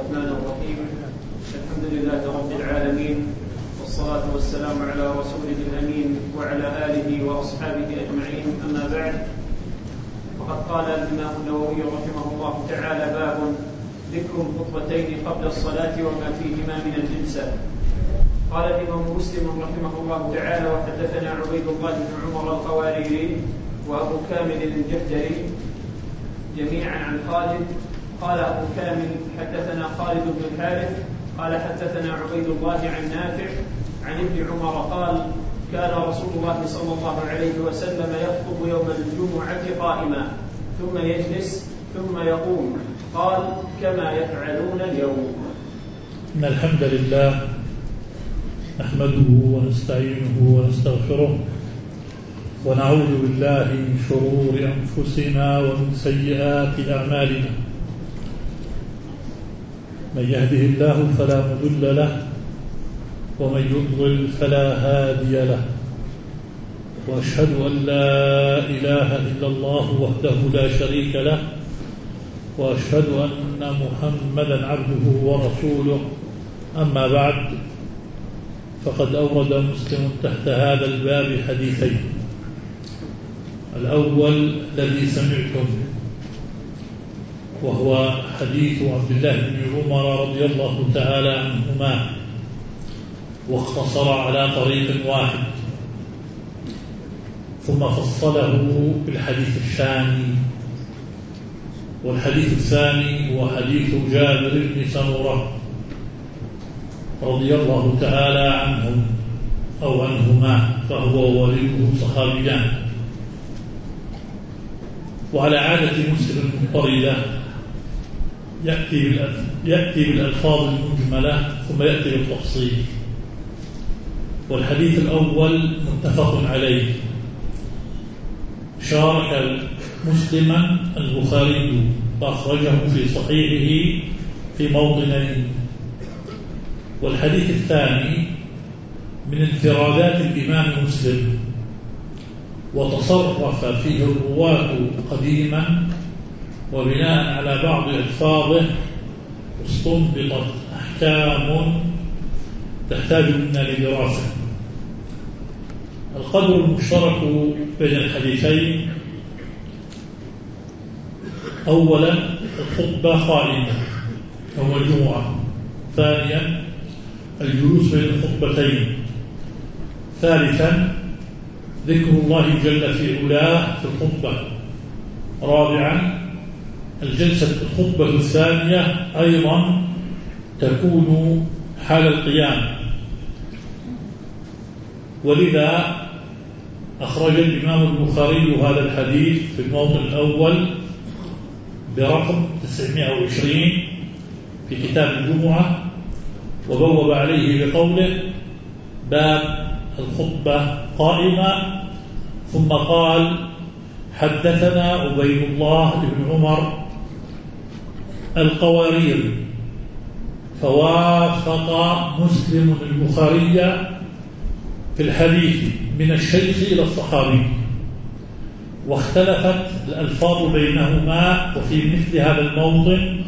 الرحمن الرحيم. الحمد لله رب العالمين، والصلاة والسلام على رسوله الأمين وعلى آله وأصحابه أجمعين. أما بعد، فقد قال الإمام النووي رحمه الله تعالى: باب ذكر الخطبتين قبل الصلاة وما فيهما من الجلسة. قال الإمام مسلم رحمه الله تعالى: وحدثنا عبيد الله بن عمر القواريري وأبو كامل الجحدري جميعا عن خالد. قال أبو كامل: حدثنا خالد بن الحارث قال حدثنا عبيد الله عن نافع عن ابن عمر قال: كان رسول الله صلى الله عليه وسلم يخطب يوم الجمعة قائما ثم يجلس ثم يقوم. قال: كما يفعلون اليوم. إن الحمد لله نحمده ونستعينه ونستغفره ونعوذ بالله من شرور أنفسنا ومن سيئات أعمالنا. من يهده الله فلا مضل له ومن يضلل فلا هادي له، وأشهد أن لا إله إلا الله وحده لا شريك له، وأشهد أن محمدا عبده ورسوله. أما بعد، فقد أورد مسلم تحت هذا الباب حديثين. الأول الذي سمعتم وهو حديث عبد الله بن عمر رضي الله تعالى عنهما، واختصر على طريق واحد، ثم فصله بالحديث الثاني. والحديث الثاني هو حديث جابر بن سمرة رضي الله تعالى عنهم أو عنهما، فهو وولده صحابيان. وعلى عادة مسلم المنفردة يأتي بالألفاظ المجملة ثم يأتي بالتفصيل. والحديث الأول متفق عليه، شارك مسلما البخاري فأخرجه في صحيحه في موطنين. والحديث الثاني من انفرادات الإمام مسلم، وتصرف فيه الرواة قديما، وبناء على بعض ألفاظه استنبطت أحكام تحتاج منا لدراسة. القدر المشترك بين الحديثين: أولا الخطبة قائمة يوم الجمعة، ثانيا الجلوس بين الخطبتين، ثالثا ذكر الله جل في علاه في الخطبة، رابعا الخطبة الثانية أيضا تكون حال القيام. ولذا أخرج الإمام البخاري هذا الحديث في الموطن الأول برقم 920 في كتاب الجمعة، وبوب عليه بقوله: باب الخطبة قائمة. ثم قال: حدثنا عبيد الله بن عمر القواريري. فوافق مسلم البخاري في الحديث من الشيخ إلى الصحابي، واختلفت الألفاظ بينهما. وفي مثل هذا الموطن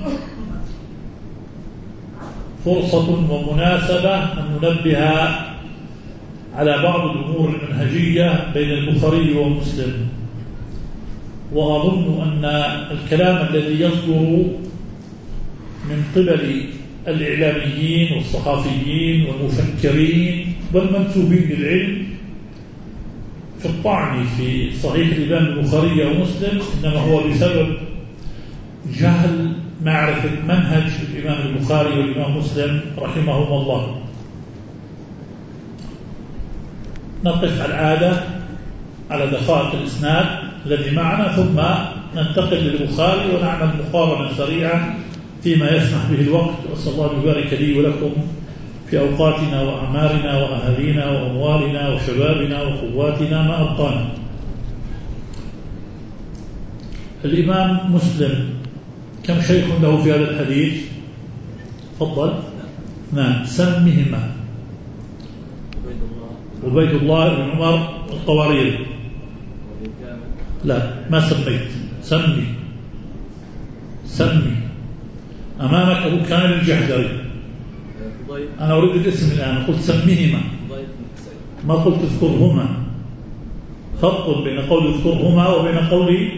فرصة ومناسبة أن ننبه على بعض الأمور المنهجية بين البخاري ومسلم. وأظن أن الكلام الذي يصدر من قبل الإعلاميين والصحافيين والمفكرين والمنسوبين للعلم في الطعن في صحيح الإمام البخاري ومسلم إنما هو بسبب جهل معرفة منهج الإمام البخاري والإمام مسلم رحمهما الله. نقف العادة على دقائق الإسناد الذي معنا، ثم ننتقل للبخاري ونعمل مقارنة سريعة فيما يسمح به الوقت. وأسأل الله أن يبارك لي ولكم في أوقاتنا وأعمارنا وأهالينا وأموالنا وشبابنا وقواتنا ما أبقانا. الإمام مسلم كم شيخ له في هذا الحديث؟ تفضل. نعم، سمهما. عبيد الله بن عمر القواريري. لا، ما سميت، سمي. أمامك أبو كامل الجحدري. أنا أريد الاسم الآن. قلت سميهما، ما قلت اذكرهما. فرق بين قول اذكرهما وبين قول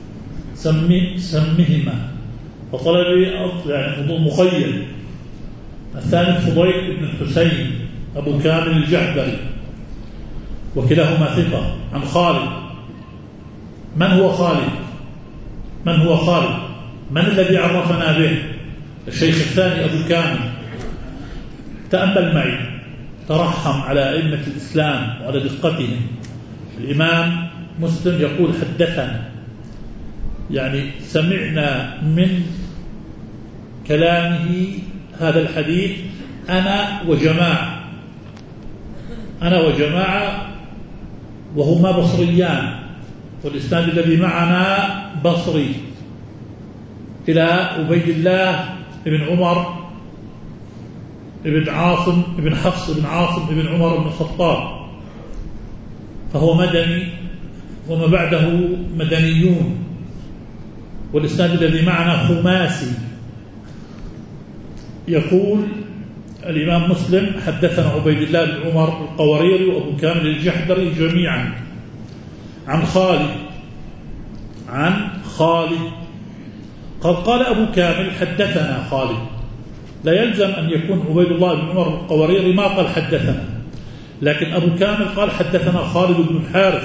سميهما. فطلبي يعني مخيل. الثاني فضيل بن الحسين أبو كامل الجحدري، وكلاهما ثقة. عن خالد. من هو خالد؟ من الذي عرفنا به؟ الشيخ الثاني أبو كامل. تأمل معي، ترحم على أئمة الإسلام وعلى دقتهم. الإمام مسلم يقول حدثنا، يعني سمعنا من كلامه هذا الحديث أنا وجماعة وهما بصريان، والإسناد الذي معنا بصري إلى عبيد الله بن عمر بن عاصم بن حفص بن عاصم بن عمر بن الخطاب، فهو مدني وما بعده مدنيون. والإسناد الذي معنا خماسي. يقول الإمام مسلم حدثنا عبيد الله بن عمر القواريري وأبو كامل الجحدري جميعا عن خالد قال أبو كامل حدثنا خالد. لا يلزم أن يكون عبيد الله بن عمر القواريري ما قال حدثنا، لكن أبو كامل قال حدثنا خالد بن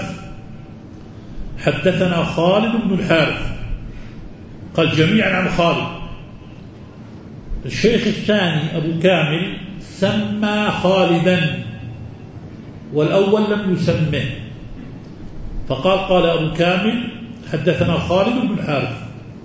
الحارث، قال جميعا عن خالد. الشيخ الثاني أبو كامل سمى خالدا والأول لم يسمه، فقال أبو كامل حدثنا خالد بن الحارث.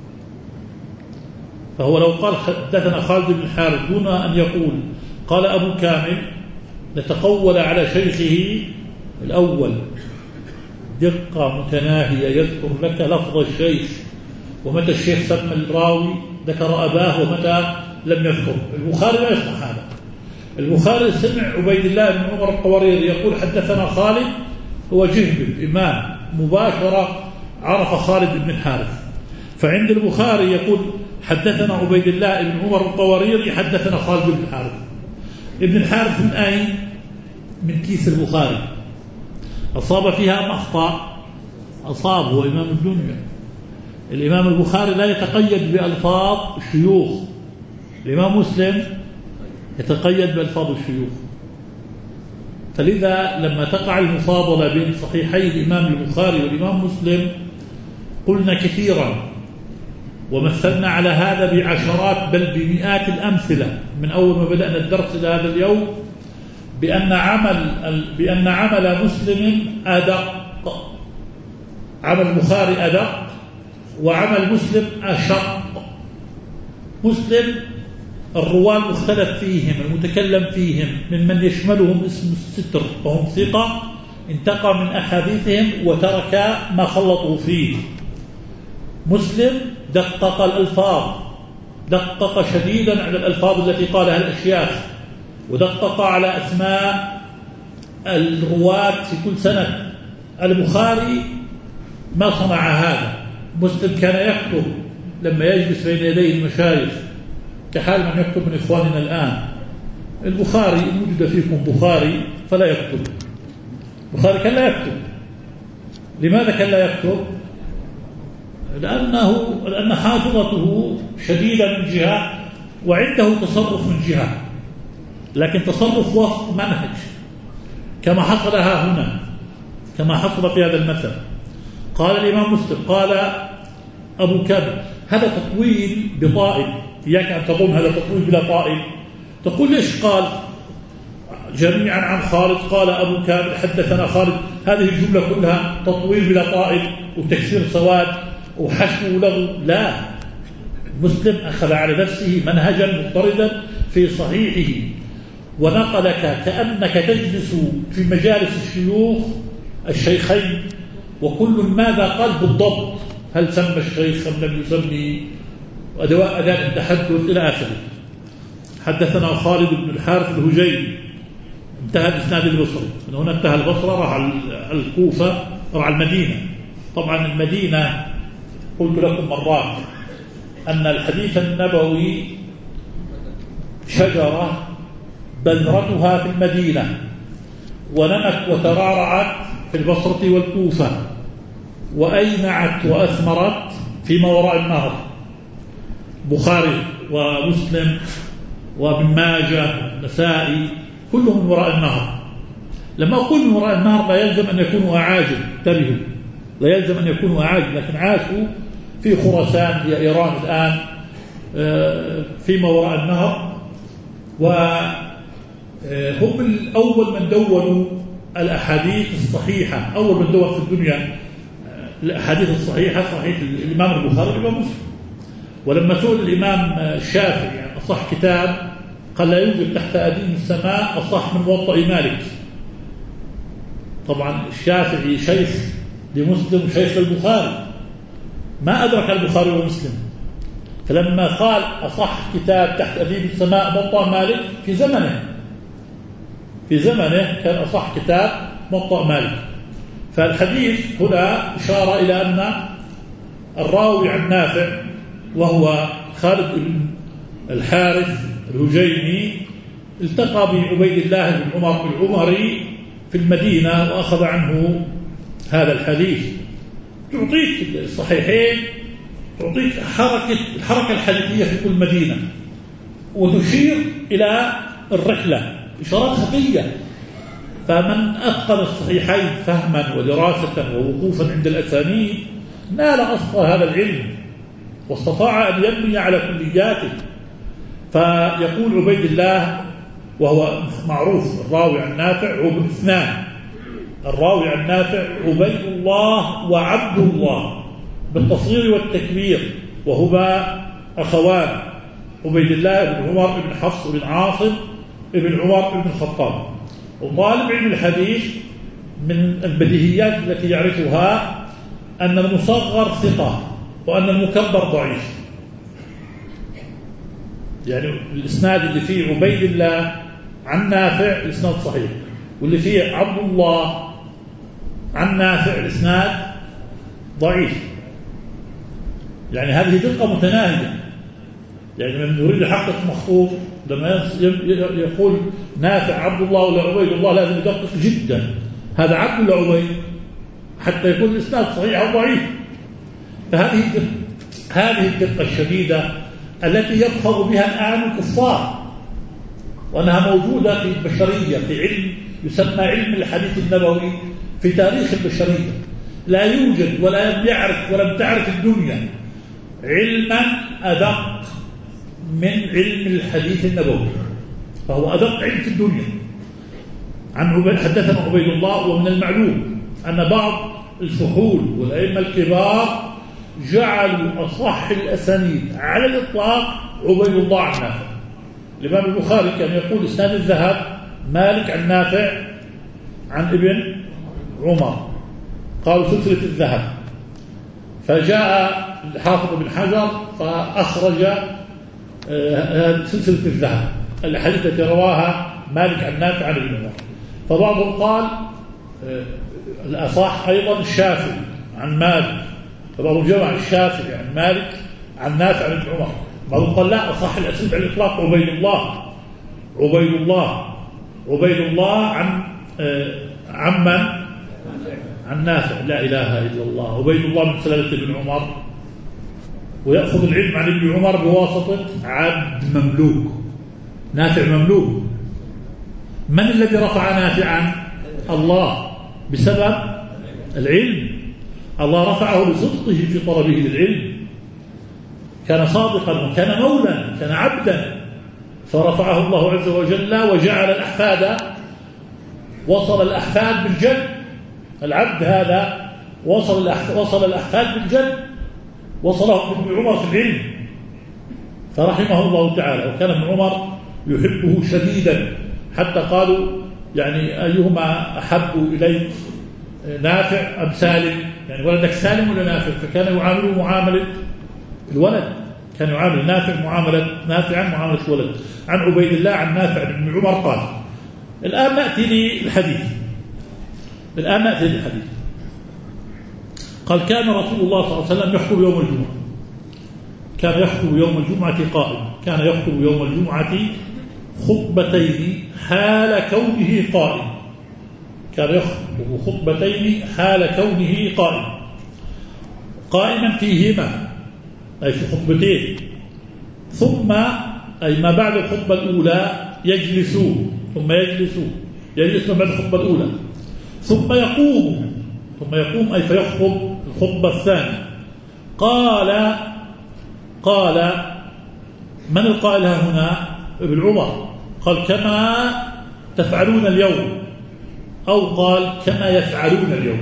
فهو لو قال حدثنا خالد بن الحارث دون أن يقول قال أبو كامل لتقول على شيخه الأول دقة متناهية، يذكر لك لفظ الشيخ ومتى الشيخ سمى الراوي ذكر أباه ومتى لم يذكر. البخاري لا يصنع هذا. البخاري سمع عبيد الله بن عمر القواريري يقول حدثنا خالد، هو جهبل الإمام مباشرة عرف خالد بن الحارث. فعند البخاري يقول حدثنا عبيد الله بن عمر القواريري حدثنا خالد بن الحارث. ابن الحارث من أين؟ من كيس البخاري. أصاب فيها أخطاء، أصابه إمام الدنيا. الإمام البخاري لا يتقيد بألفاظ الشيوخ، الإمام مسلم يتقيد بألفاظ الشيوخ. فلذا لما تقع المفاضلة بين صحيحي الإمام البخاري والإمام مسلم قلنا كثيرا ومثلنا على هذا بعشرات بل بمئات الأمثلة من أول ما بدأنا الدرس إلى هذا اليوم، بأن عمل مسلم أدق، عمل البخاري أدق وعمل مسلم أشق. مسلم الرواة المختلف فيهم المتكلم فيهم ممن يشملهم اسم الستر وهم ثقة انتقى من أحاديثهم وترك ما خلطوا فيه. مسلم دقق الألفاظ، دقق شديدا على الألفاظ التي قالها الأشياخ، ودقق على أسماء الرواة في كل سنة. البخاري ما صنع هذا. مسلم كان يكتب لما يجلس بين يديه المشايخ كحال من يكتب من إخواننا الآن. البخاري إن وجد فيكم بخاري فلا يكتب. البخاري كان لا يكتب. لماذا كان لا يكتب؟ لأن حافظته شديدة من جهة وعنده تصرف من جهة، لكن تصرف وفق منهج كما حصل هنا، كما حصل في هذا المثل. قال الإمام مسلم قال أبو كامل هذا تطويل بطائل، إياك أن تظن هذا تطويل بلا طائل. تقول ليش قال جميعا عن خالد قال أبو كامل حدثنا خالد؟ هذه الجملة كلها تطويل بلا طائل وتكسير سواد وحشو له. لا، مسلم أخذ على نفسه منهجا مضطردا في صحيحه ونقلك كأنك تجلس في مجالس الشيوخ الشيخين وكل ماذا قال بالضبط، هل سمى الشيخ أم لم يسمي، أداء التحدث إلى آخره. حدثنا خالد بن الحارث الهجيري، انتهى الإسناد البصري، من هنا انتهى البصرة، راح الكوفة، راح المدينة. طبعا المدينة قلت لكم مرات أن الحديث النبوي شجرة بذرتها في المدينة ونمت وترعرعت في البصرة والكوفة وأينعت وأثمرت فيما وراء النهر. بخاري ومسلم وابن ماجه والنسائي كلهم من وراء النهر. لما أقول من وراء النهر لا يلزم أن يكونوا أعاجم، انتبهوا، لا يلزم أن يكونوا أعاجم، لكن عاشوا في خراسان هي إيران الآن فيما وراء النهر، وهم الأول من دونوا الأحاديث الصحيحة. أول من دون في الدنيا الأحاديث الصحيحة صحيح الإمام البخاري والإمام مسلم. ولما سئل الإمام الشافعي عن أصح كتاب قال لا يوجد تحت أديم السماء أصح من موطأ مالك. طبعا الشافعي شيخ لمسلم وشيخ البخاري، ما أدرك البخاري ومسلم، فلما قال أصح كتاب تحت أديم السماء موطأ مالك في زمنه كان أصح كتاب موطأ مالك. فالحديث هنا إشارة إلى أن الراوي عن نافع وهو خالد بن الحارث الهجيمي التقى بعبيد الله بن عمر العمري في المدينة وأخذ عنه هذا الحديث. تعطيك الصحيحين، تعطيك الحركة الحديثية في كل مدينة، وتشير إلى الرحلة إشارات خفية. فمن أتقن الصحيحين فهما ودراسة ووقوفا عند الأسانيد نال أصل هذا العلم واستطاع أن يبني على كلياته. فيقول عبيد الله وهو معروف الراوي عن نافع هو بالاثنان، الراوي عن نافع عبيد الله وعبد الله بالتصغير والتكبير، وهما أخوان عبيد الله بن عمر بن حفص بن عاصم بن عمر بن الخطاب. وطالب علم الحديث من البديهيات التي يعرفها أن المصغر ثقة وأن المكبر ضعيف. يعني الإسناد اللي فيه عبيد الله عن نافع الإسناد صحيح، واللي فيه عبد الله عن نافع الإسناد ضعيف. يعني هذه دقة متناهية. يعني من يريد يحقق مخطوط لما يقول نافع عبد الله ولا عبيد الله لازم يدقق جدا، هذا عبد ولا عبيد حتى يكون الإسناد صحيح أو ضعيف. هذه الدقة الشديدة التي يظهر بها الآن الكفار، وأنها موجودة في البشرية في علم يسمى علم الحديث النبوي في تاريخ البشرية. لا يوجد ولا يعرف ولم تعرف الدنيا علما أدق من علم الحديث النبوي، فهو أدق علم في الدنيا. حدثنا عبيد الله. ومن المعلوم أن بعض الفحول والأئمة الكبار جعلوا أصح الأسانيد على الإطلاق عبيد الله عن نافع. الإمام البخاري كان يقول إسناد الذهب مالك عن نافع عن ابن عمر، قالوا سلسلة الذهب. فجاء الحافظ بن حجر فأخرج سلسلة الذهب الحديث التي رواها مالك عن نافع عن ابن عمر. فبعضهم قال الأصح أيضا الشافعي عن مالك، فبعضهم جمع الشافعي عن مالك عن نافع عن ابن عمر. بعضهم قال لا، أصح الأسانيد على الإطلاق عبيد الله عن من؟ عن نافع. لا إله إلا الله. عبيد الله من سلالة ابن عمر، ويأخذ العلم عن ابن عمر بواسطة عبد مملوك. نافع مملوك. من الذي رفع نافعا؟ الله، بسبب العلم. الله رفعه لصدقه في طلبه للعلم، كان صادقا وكان مولا، كان عبدا، فرفعه الله عز وجل وجعل الأحفاد، وصل الأحفاد بالجد. العبد هذا وصل الأحفاد بالجد، وصله ابن عمر في العلم فرحمه الله تعالى. وكان ابن عمر يحبه شديدا، حتى قالوا يعني أيهما أحب إليك نافع أم سالم؟ يعني ولدك سالم ولا نافع؟ فكان يعامله معاملة الولد، كان يعامل نافعا معاملة الولد. عن عبيد الله عن نافع بن عمر قال. الآن نأتي للحديث. قال كان رسول الله صلى الله عليه وسلم يخطب يوم الجمعة. كان يخطب يوم الجمعة قائما. كان يخطب يوم الجمعة خطبتين حال كونه قائم، كان يخطب خطبتين حال كونه قائما فيهما، أي في خطبتين، ثم أي ما بعد الخطبة الأولى يجلس ما بعد الخطبة الأولى، ثم يقوم أي فيخطب الخطبة الثانية. قال من القائل هنا؟ ابن عمر، قال كما تفعلون اليوم، أو قال كما يفعلون اليوم،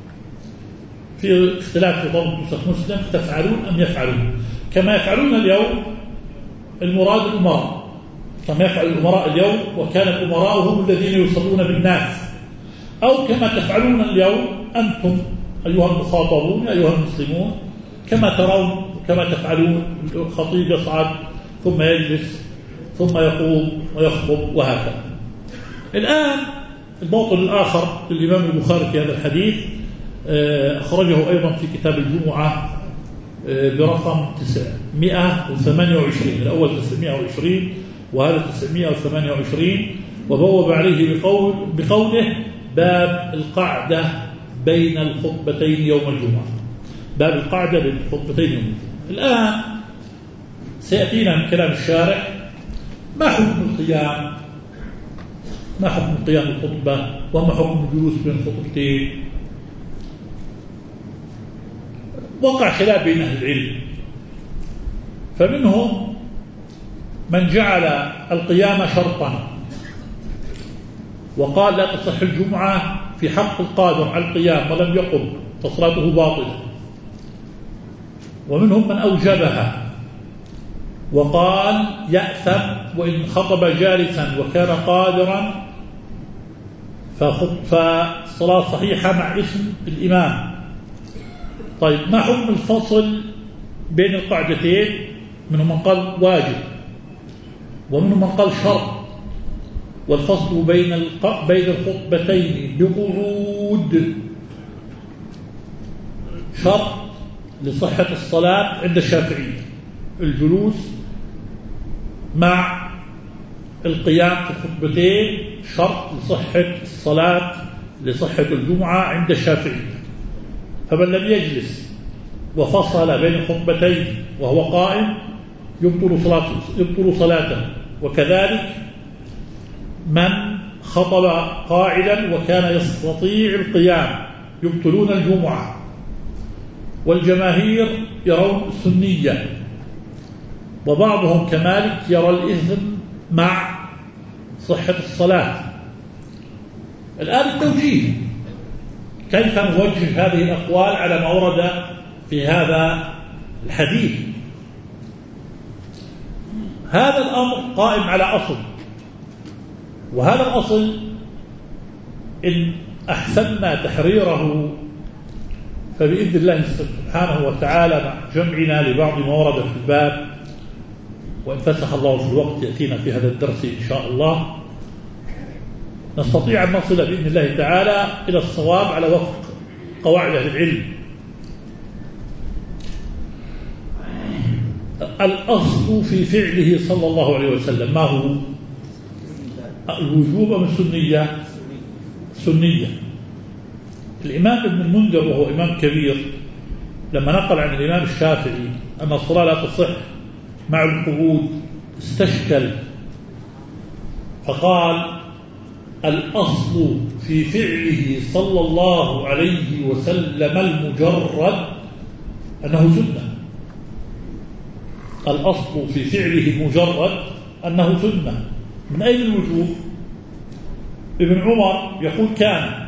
في اختلاف في ضبط نسخ مسلم تفعلون أم يفعلون. كما يفعلون اليوم المراد الأمراء، كما يفعل الأمراء اليوم وكان الأمراء هم الذين يصلون بالناس، أو كما تفعلون اليوم أنتم أيها المخاطبون أيها المسلمون، كما ترون كما تفعلون. الخطيب يصعد ثم يجلس ثم يقوم ويخطب وهكذا. الآن الموطن الآخر للإمام البخاري في هذا الحديث أخرجه أيضا في كتاب الجمعة برقم 928، الأول 920 وهذا 928، وبوب عليه بقوله باب القعدة بين الخطبتين يوم الجمعة، باب القعدة بين الخطبتين يوم الجمعة. الآن سيأتينا من كلام الشارح ما حكم قيام الخطبة، وما حكم الجلوس بين الخطبتين. وقع خلاف بين أهل العلم، فمنهم من جعل القيام شرطا وقال لا تصح الجمعة في حق القادر على القيام ولم يقم فصلاته باطلة، ومنهم من أوجبها وقال يأثم وإن خطب جالسا وكان قادرا فالصلاة صحيحة مع اسم الإمام. طيب ما حكم الفصل بين القعدتين؟ منهم من قال واجب، ومنهم من قال شرط، والفصل بين الخطبتين بقعود شرط لصحة الصلاة عند الشافعي، الجلوس مع القيام في الخطبتين شرط لصحة الصلاة لصحة الجمعة عند الشافعي. فمن لم يجلس وفصل بين الخطبتين وهو قائم يبطل صلاته، وكذلك من خطب قاعدا وكان يستطيع القيام يبطلون الجمعة. والجماهير يرون السنية، وبعضهم كمالك يرى الإذن مع صحة الصلاة. الآن التوجيه، كيف نوجه هذه الأقوال على ما ورد في هذا الحديث؟ هذا الأمر قائم على أصل، وهذا الأصل إن أحسننا تحريره فبإذن الله سبحانه وتعالى مع جمعنا لبعض ما ورد في الباب، وإن فسخ الله في الوقت يأتينا في هذا الدرس إن شاء الله، نستطيع أن نصل بإذن الله تعالى إلى الصواب على وفق قواعد أهل العلم. الأصل في فعله صلى الله عليه وسلم ما هو؟ الوجوب أم السنية؟ السنية. الإمام ابن المنذر وهو إمام كبير لما نقل عن الإمام الشافعي أن الصلاة لا تصح مع القعود استشكل، فقال الأصل في فعله صلى الله عليه وسلم المجرد أنه سنة. الأصل في فعله المجرد أنه سنة. من أين الوجوب؟ ابن عمر يقول كان،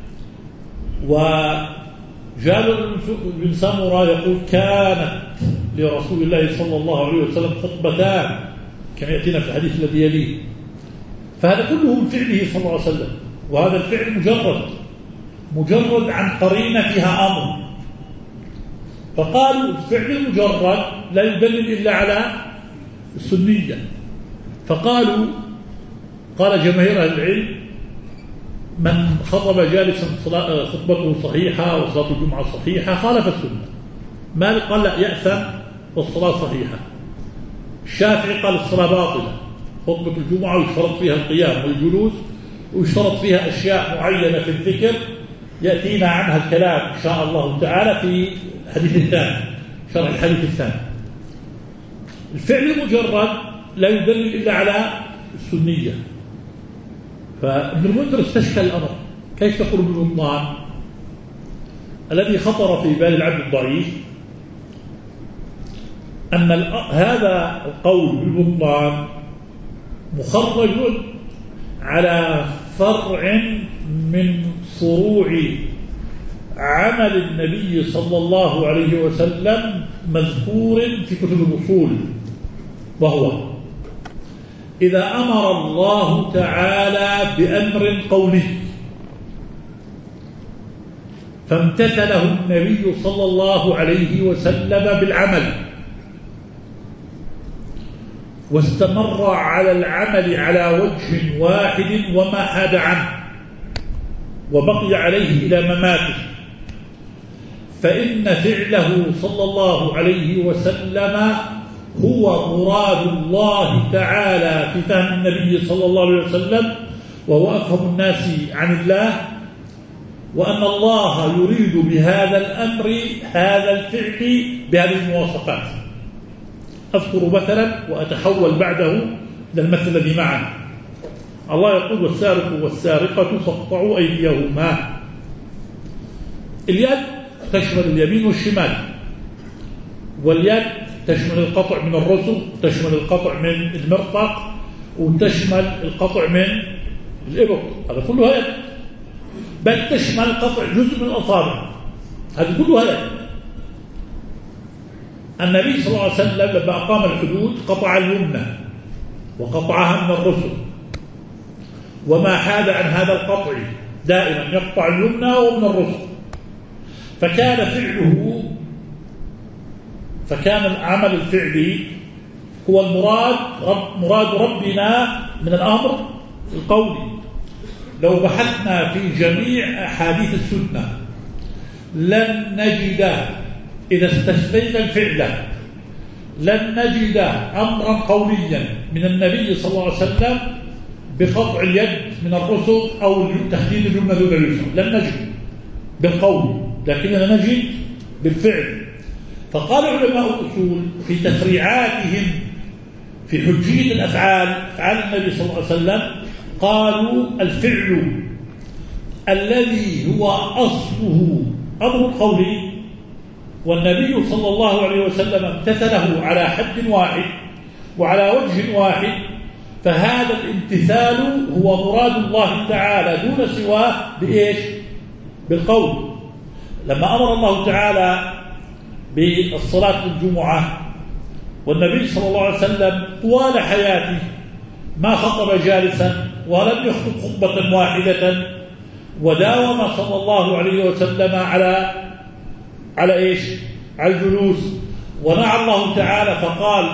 وجابر بن سمرة يقول كانت لرسول الله صلى الله عليه وسلم خطبتان كما يأتينا في الحديث الذي يليه. فهذا كله من فعله صلى الله عليه وسلم، وهذا الفعل مجرد عن قرينة فيها أمر. فقالوا الفعل المجرد لا يدلل إلا على السنية، فقالوا قال جماهير أهل العلم من خطب جالسا خطبته صحيحة وصلاة الجمعة صحيحة خالف السنة. مالك قال لا يأثم والصلاة صحيحة. الشافعي قال الصلاة باطلة. خطبة الجمعة ويشترط فيها القيام والجلوس، ويشترط فيها أشياء معينة في الذكر يأتينا عنها الكلام إن شاء الله تعالى في الحديث الثاني، شرح الحديث الثاني. الفعل المجرد لا يدل إلا على السنية. فابن المنذر استشكل الأمر، كيف يقول بالبطلان؟ الذي خطر في بال العبد الضعيف أن هذا القول بالبطلان مخرج على فرع من فروع عمل النبي صلى الله عليه وسلم مذكور في كتب الأصول، وهو إذا أمر الله تعالى بأمر قولي فامتثله النبي صلى الله عليه وسلم بالعمل واستمر على العمل على وجه واحد وما حاد عنه وبقي عليه إلى مماته، فإن فعله صلى الله عليه وسلم هو مراد الله تعالى في فهم النبي صلى الله عليه وسلم، وهو أفهم الناس عن الله، وأن الله يريد بهذا الأمر هذا الفعل بهذه المواصفات. أذكر مثلا وأتحول بعده إلى المثل الذي معنا. الله يقول: والسارق والسارقة فاقطعوا أيديهما. اليد تشمل اليمين والشمال، واليد تشمل القطع من الرسل، تشمل القطع من المرفق، وتشمل القطع من الإبط، هذا كلها يد. بل تشمل قطع جزء من الأصابع، هذا كلها يد. النبي صلى الله عليه وسلم لما أقام الحدود قطع اليمنى وقطعها من الرسل، وما حاد عن هذا القطع دائما يقطع اليمنى ومن الرسل، فكان العمل الفعلي هو مراد ربنا من الأمر القولي. لو بحثنا في جميع أحاديث السنة لن نجد، إذا استثنينا الفعل لن نجد أمرا قوليا من النبي صلى الله عليه وسلم بقطع اليد من الرسل أو تحديد الجملة دون اليسر، لن نجد بالقول، لكننا نجد بالفعل. فقال علماء الأصول في تفريعاتهم في حجية الأفعال، أفعال النبي صلى الله عليه وسلم، قالوا: الفعل الذي هو أصله أمر قولي والنبي صلى الله عليه وسلم امتثله على حد واحد وعلى وجه واحد، فهذا الامتثال هو مراد الله تعالى دون سواه بإيش؟ بالقول. لما أمر الله تعالى بالصلاة الجمعة والنبي صلى الله عليه وسلم طوال حياته ما خطب جالسا ولم يخطب خطبة واحدة، وداوم صلى الله عليه وسلم على إيش؟ على الجلوس. ونعى الله تعالى فقال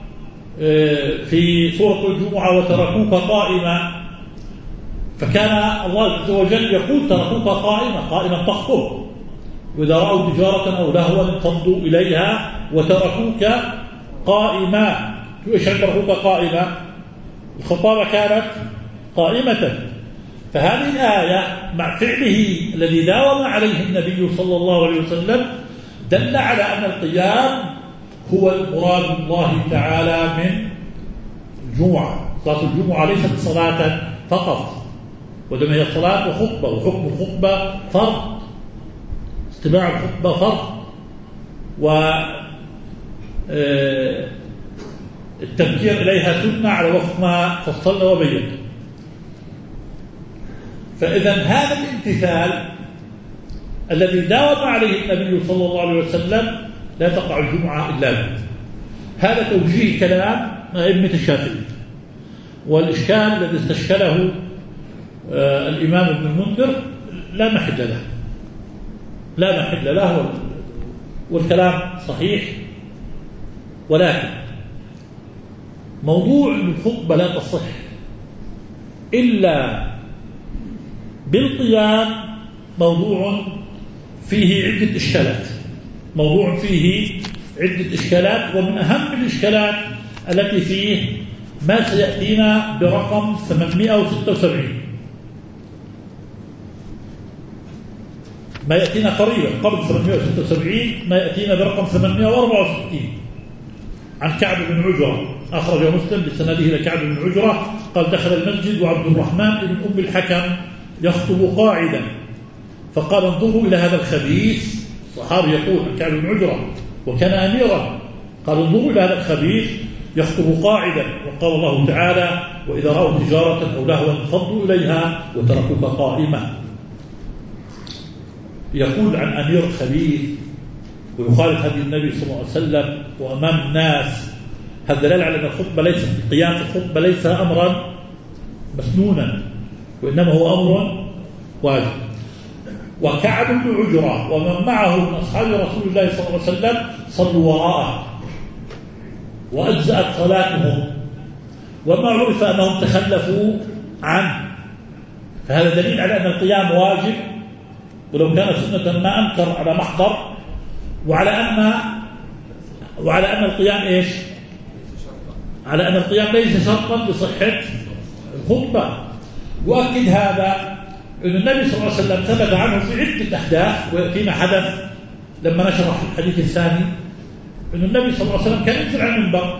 في سورة الجمعة: وتركوك قائما. فكان الله عز وجل يقول: تركوك قائما تخطب، وإذا رأوا تجارة أو لهوا انفضوا إليها وتركوك قائما. إيش تركوك قائما؟ الخطابة كانت قائمة. فهذه الآية مع فعله الذي داوم عليه النبي صلى الله عليه وسلم دل على أن القيام هو مراد الله تعالى من الجمعة. صلاة الجمعة ليست صلاة فقط، وإنما هي صلاة وخطبة، وحكم الخطبة فرض، استماع الخطبة فرض، والتفكير إليها سنة على وفق ما فصلنا وبينا. فإذا هذا الامتثال الذي داوم عليه النبي صلى الله عليه وسلم لا تقع الجمعة إلا به. هذا توجيه كلام أئمة الشافعي، والإشكال الذي استشكله الإمام ابن المنذر لا محل له والكلام صحيح، ولكن موضوع الخطبة لا تصح إلا بالقيام موضوع فيه عدة إشكالات، ومن أهم الإشكالات التي فيه ما سيأتينا برقم 876، ما يأتينا قريبا قبل 876 ما يأتينا برقم 864 عن كعب بن عجرة، أخرجه مسلم بسنده لكعب بن عجرة قال: دخل المسجد وعبد الرحمن بن أم الحكم يخطب قاعدا، فقال: انظروا إلى هذا الخبيث. صحابي يقول عن كعب بن عجرة وكان أميرا، قال: انظروا إلى هذا الخبيث يخطب قاعدا. وقال الله تعالى: وإذا رأوا تجارة أو لهوا انفضوا إليها وتركوك قائمة. يقول عن أمير خبيث ويخالف هدي النبي صلى الله عليه وسلم وأمام الناس، هذا دليل على أن الخطبة ليس قيام الخطبة ليس أمرا مسنونا، وإنما هو أمر واجب. وكعب بن عجرة ومن معه من أصحاب رسول الله صلى الله عليه وسلم صلوا وراءه وأجزأت صلاتهم، وما عرف أنهم تخلفوا عنه، فهذا دليل على أن القيام واجب، ولو كان سنة ما أنكر على محضر، وعلى أن القيام إيش؟ على أن القيام ليس شرطا لصحة الخطبة. وأكد هذا أن النبي صلى الله عليه وسلم ثبت عنه في عدة أحداث، ويأتينا حدث لما نشرح في الحديث الثاني أن النبي صلى الله عليه وسلم كان ينزل عن المنبر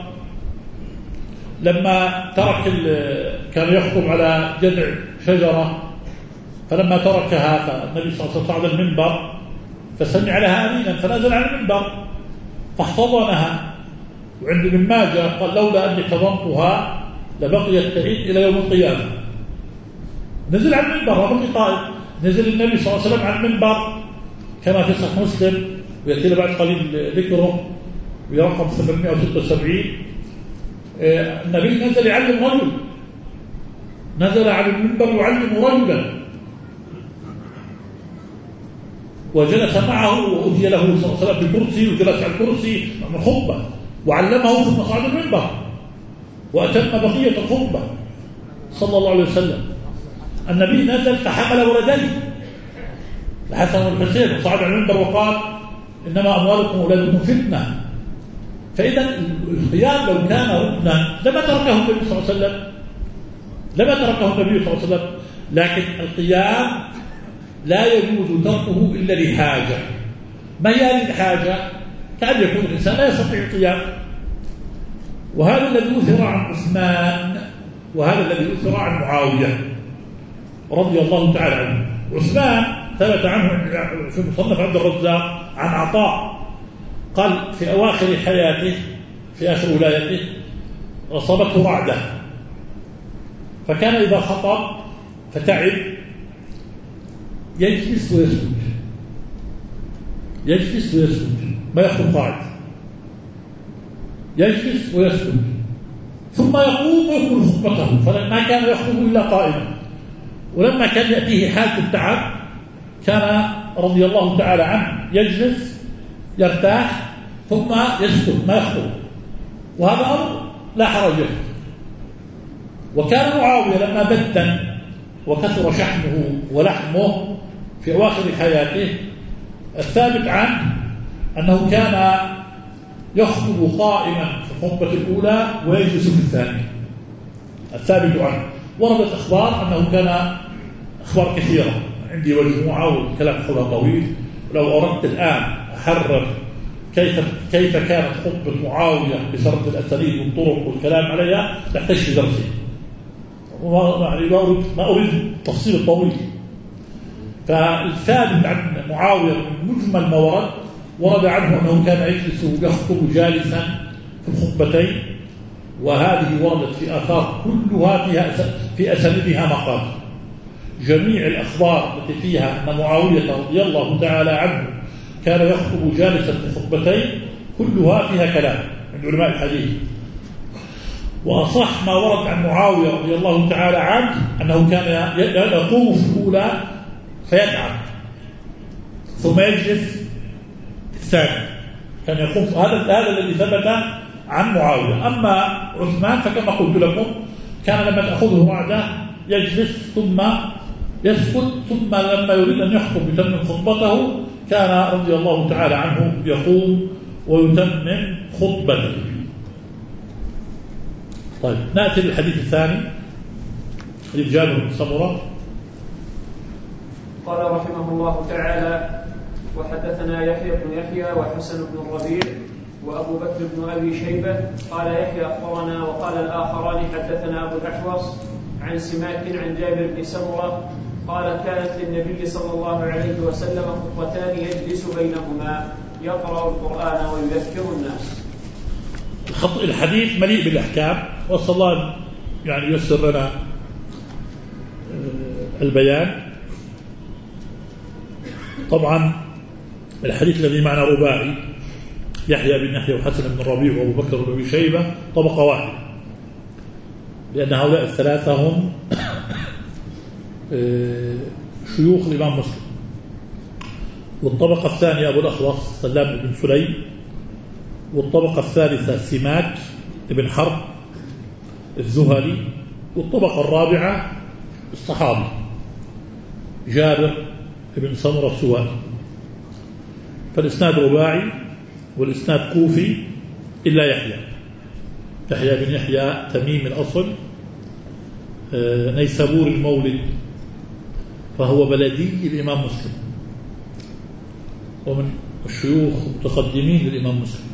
لما كان يخطب على جذع شجرة، فلما تركها فالنبي صلى الله عليه وسلم صعد المنبر فسمع لها أمينا فنزل عن المنبر فاحتضنها. وعند ابن ماجه قال: لولا أني حضنتها لبقيت تعيد إلى يوم القيامة. نزل عن المنبر وبقي قائم. نزل النبي صلى الله عليه وسلم عن المنبر كما في صحيح مسلم، ويأتي بعد قليل ذكره برقم 776. النبي نزل يعلم رجل، نزل على المنبر يعلم رجلا، وجلس معه وأتي له صلى الله عليه وسلم بكرسي، وجلس على الكرسي من خطبة وعلمه ثم صعد المنبر وأتم بقية الخطبة صلى الله عليه وسلم. النبي نزل فحمل ولدين الحسن والحسين وصعد على المنبر وقال: إنما أموالكم وأولادكم فتنة. فإذا القيام لو كان ركنا لما تركه النبي صلى الله عليه وسلم، لما تركه النبي صلى الله عليه وسلم. لكن القيام لا يجوز تركه إلا لحاجة. ما هي هذه الحاجة؟ كأن يكون الإنسان لا يستطيع القيام، وهذا الذي أثر عن عثمان، وهذا الذي أثر عن معاوية رضي الله تعالى عنه. عثمان ثبت عنه في مصنف عبد الرزاق عن عطاء قال: في أواخر حياته، في آخر ولايته، أصابته رعدة، فكان إذا خطب فتعب يجلس ويسكت، يجلس ويسكت، ما يخطب قاعد، يجلس ويسكت، ثم يقوم ويكمل خطبته. فلما كان يخطب إلا قائما، ولما كان يأتيه حالة التعب كان رضي الله تعالى عنه يجلس يرتاح ثم يسكت ما يخطب، وهذا أمر لا حرج فيه. وكان معاوية لما بدن وكثر شحمه ولحمه في أواخر حياته، الثابت عنه أنه كان يخطب قائما في الخطبة الأولى ويجلس في الثانية. الثابت عنه وردت أخبار أنه كان أخبار كثيرة، عندي مجموعة والكلام حولها طويل، لو أردت الآن أحرر كيف كانت خطبة معاوية بسرد الأساليب والطرق والكلام عليها تحتاج في درسي، ما أريد تفصيل الطويل. فالثابت عن معاوية من مجمل ما ورد عنه أنه كان يجلس ويخطب جالسا في الخطبتين، وهذه وردت في آثار كلها في أسانيدها مقال. جميع الأخبار التي فيها أن معاوية رضي الله تعالى عنه كان يخطب جالسا في الخطبتين كلها فيها كلام عند علماء الحديث. وأصح ما ورد عن معاوية رضي الله تعالى عنه أنه كان يقوم في الأولى فيتعب ثم يجلس في الثاني، كان يقوم. هذا الذي ثبت عن معاوية. أما عثمان فكما قلت لكم كان لما تأخذه رعدة يجلس ثم يسكت، ثم لما يريد أن يخطب يتمم خطبته كان رضي الله تعالى عنه يقوم ويتمم خطبته. طيب نأتي للحديث الثاني، حديث جابر بن سمرة. قال رحمه الله تعالى: وحدثنا يحيى بن يحيى وحسن بن الربيع وأبو بكر بن أبي شيبة قال يحيى أخبرنا، وقال الآخران حدثنا أبو الأحوص عن سماك عن جابر بن سمرة قال: كانت للنبي صلى الله عليه وسلم خطبتان يجلس بينهما يقرأ القرآن ويذكر الناس. الحديث مليء بالأحكام، وصلى الله يعني ييسر لنا البيان. طبعا الحديث الذي معنا رباعي، يحيى بن يحيى وحسن بن الربيع وأبو بكر بن أبي شيبة، طبقة واحدة، لأن هؤلاء الثلاثة هم شيوخ الإمام مسلم. والطبقة الثانية أبو الأخوص سلام بن سليم، والطبقة الثالثة سماك بن حرب الزهري، والطبقة الرابعة الصحابي جابر بن سمرة السوائي. فالإسناد رباعي والإسناد كوفي إلا يحيى بن يحيى تميم الأصل نيسابور المولد، فهو بلدي الإمام مسلم ومن الشيوخ المتقدمين للإمام مسلم.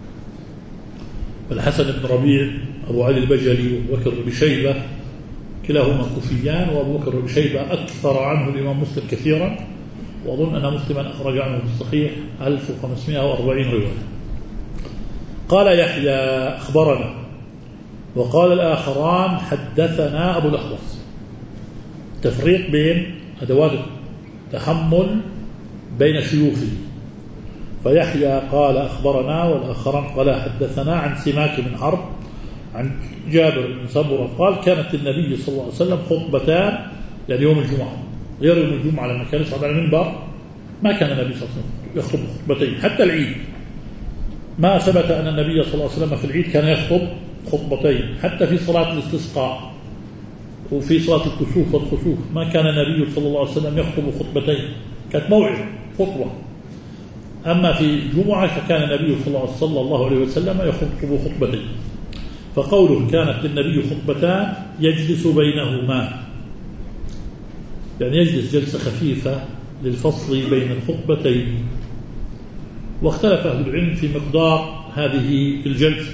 فالحسن بن ربيع أبو علي البجلي وأبو بكر بن شيبة كلاهما كوفيان، وأبو بكر بن شيبة أكثر عنه الإمام مسلم كثيرا، وأظن أن مسلما أخرج عنه في الصحيح 1540 رواية. قال يحيى أخبرنا، وقال الآخران حدثنا أبو الأحوص. تفريق بين أدوات التحمل بين شيوخه، فيحيى قال أخبرنا، والآخران قال حدثنا عن سماك بن حرب عن جابر بن سمرة قال: كانت النبي صلى الله عليه وسلم خطبتان، يعني يوم الجمعة، غير يوم الجمعة لما كان يصعد على المنبر ما كان النبي صلى الله عليه وسلم يخطب خطبتين. حتى العيد ما ثبت أن النبي صلى الله عليه وسلم في العيد كان يخطب خطبتين، حتى في صلاة الاستسقاء وفي صلاة الكسوف والخسوف ما كان النبي صلى الله عليه وسلم يخطب خطبتين، كانت موعظة خطبة. أما في الجمعة فكان النبي صلى الله عليه وسلم يخطب خطبتين. فقوله كانت للنبي خطبتان يجلس بينهما، يعني يجلس جلسة خفيفة للفصل بين الخطبتين. واختلف أهل العلم في مقدار هذه الجلسة،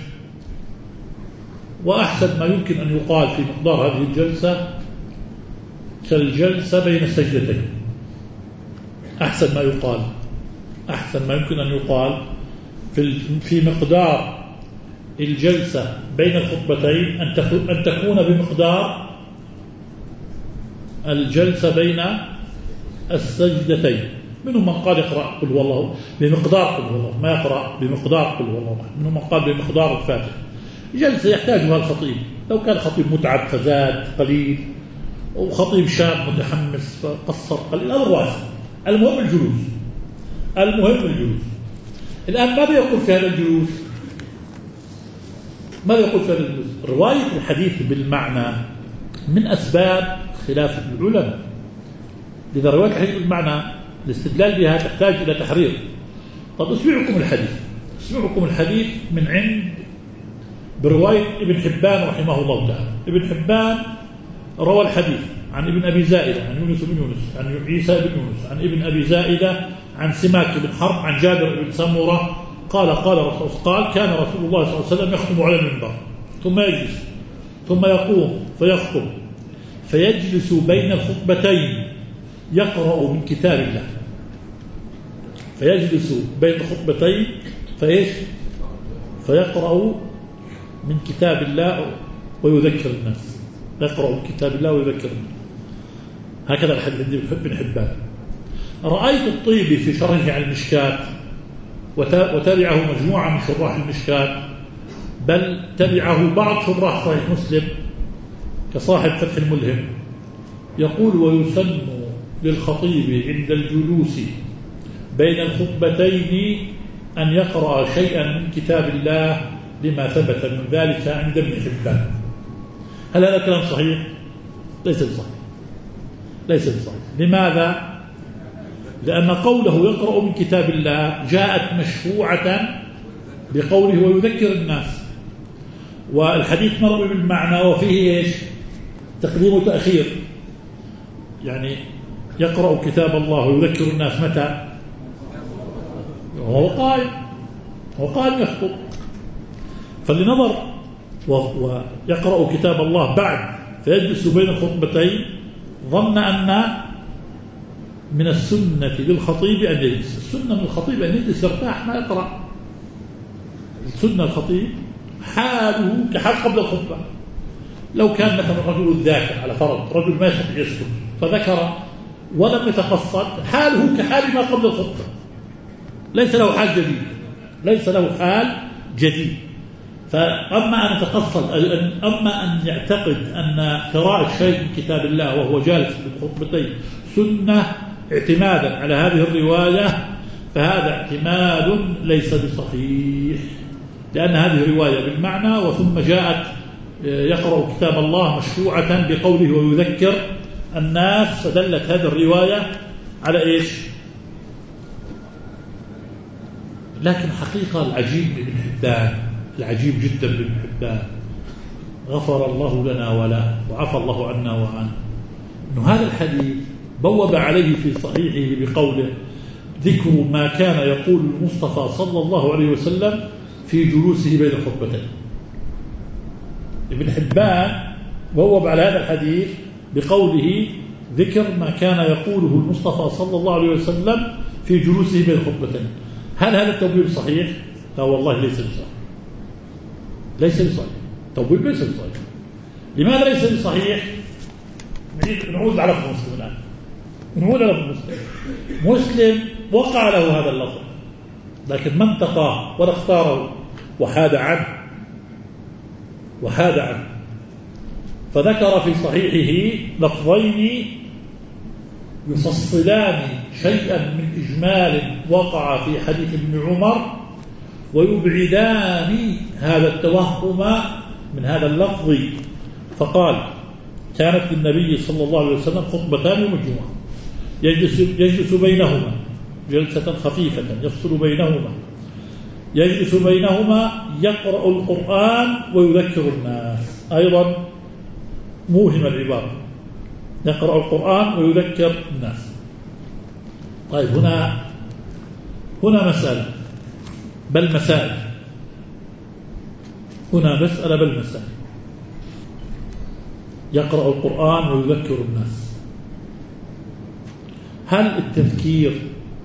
وأحسن ما يمكن أن يقال في مقدار هذه الجلسة كالجلسة بين السجدتين. أحسن ما يمكن أن يقال في مقدار الجلسة بين الخطبتين أن تكون بمقدار الجلسة بين السجدتين. منهم من قال يقرأ قل هو الله بمقدار قل هو الله، ما يقرأ بمقدار قل هو الله. منهم من قال بمقدار الفاتحة. جلسة يحتاجها الخطيب، لو كان خطيب متعب فزاد قليل، وخطيب شاب متحمس فقصر قليل، هذا الواسع. المهم الجلوس. الآن ماذا يقول في هذا الجلوس؟ رواية الحديث بالمعنى من أسباب خلاف العلماء، لذا رواية الحديث بالمعنى الاستدلال بها تحتاج إلى تحرير. طب اسمعكم الحديث من عند برواية ابن حبان رحمه الله تعالى. ابن حبان روى الحديث عن ابن أبي زائدة عن يونس بن يونس عن عيسى بن يونس عن ابن أبي زائدة عن سماك بن حرب عن جابر بن سمرة قال كان رسول الله صلى الله عليه وسلم يخطب على المنبر ثم يجلس ثم يقوم فيخطب فيجلس بين الخطبتين يقرأ من كتاب الله. فيجلس بين الخطبتين فيقرأ من كتاب الله ويذكر الناس. يقرأ من كتاب الله ويذكر الناس. هكذا الحديث ابن حبان. رأيت الطيبي في شرحه على المشكات وتبعه مجموعة من شراح المشكات، بل تبعه بعض شراح صحيح مسلم كصاحب فتح الملهم، يقول: ويسن للخطيب عند الجلوس بين الخطبتين أن يقرأ شيئا من كتاب الله لما ثبت من ذلك عند ابن حبان. هل هذا كلام صحيح؟ ليس بصحيح. لماذا؟ لأن قوله يقرأ من كتاب الله جاءت مشفوعة بقوله ويذكر الناس، والحديث مروي بالمعنى وفيه إيش؟ تقديم وتأخير، يعني يقرأ كتاب الله ويذكر الناس متى؟ وهو قائم يخطب. فلنظر ويقرأ كتاب الله بعد فيجلس بين الخطبتين ظن أن من السنة للخطيب أن يجلس. السنة من الخطيب أن يجلس يرتاح ما يقرأ. السنة الخطيب حاله كحال قبل الخطبة. لو كان مثلا رجل الذاكر على فرض رجل ما يستطيع يسكت فذكر ولم يتقصد حاله كحال ما قبل الخطبة، ليس له حال جديد. فأما أن يتقصد أما أن يعتقد أن قراءة شيء من كتاب الله وهو جالس في الخطبتين سنة اعتمادا على هذه الرواية فهذا اعتماد ليس بصحيح، لأن هذه رواية بالمعنى وثم جاءت يقرأ كتاب الله مشروعة بقوله ويذكر الناس، فدلت هذه الرواية على إيش؟ لكن حقيقة العجيب بابن حبان، العجيب جدا بابن حبان، غفر الله لنا وله وعفى الله عنا وعنه، أنه هذا الحديث بوب عليه في صحيحه بقوله ذكر ما كان يقول المصطفى صلى الله عليه وسلم في جلوسه بين الخطبتين. ابن حبان بوب على هذا الحديث بقوله ذكر ما كان يقوله المصطفى صلى الله عليه وسلم في جلوسه بين الخطبتين. هل هذا التوبيب صحيح؟ لا والله ليس بصحيح، ليس بصحيح، توبيب ليس بصحيح. لماذا ليس بصحيح؟ نعود على مسلم الآن، نعود على مسلم وقع له هذا اللفظ لكن ما انتقاه ولا اختاره وحاد عنه فذكر في صحيحه لفظين يفصلان شيئا من إجمال وقع في حديث ابن عمر ويبعدان هذا التوهم من هذا اللفظ. فقال كانت للنبي صلى الله عليه وسلم خطبتان يوم الجمعة يجلس بينهما جلسة خفيفة يفصل بينهما، يجلس بينهما يقرأ القرآن ويذكر الناس، أيضا موهم العبارة، يقرأ القرآن ويذكر الناس. طيب هنا مسألة بل مسائل، هنا مسألة بل مسائل. يقرأ القرآن ويذكر الناس، هل التذكير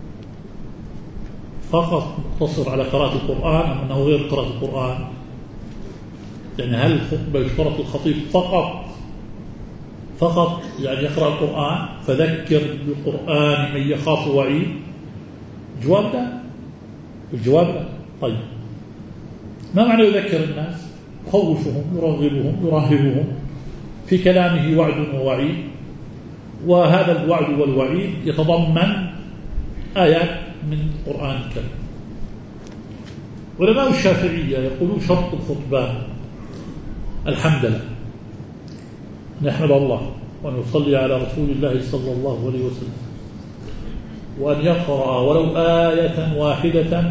فقط مقتصر على قراءة القرآن أم أنه غير قراءة القرآن؟ يعني هل الخطبة يشترط الخطيب فقط يعني يقرأ القرآن فذكر بالقرآن من يخاف وعيد؟ الجواب لا. طيب ما معنى يذكر الناس؟ يخوفهم يرغبهم يرهبهم، في كلامه وعد ووعيد، وهذا الوعد والوعيد يتضمن آيات من القرآن الكريم. علماء الشافعية يقولون شرط الخطبة الحمد لله، نحمد الله ونصلي على رسول الله صلى الله عليه وسلم، وأن يقرأ ولو آية واحدة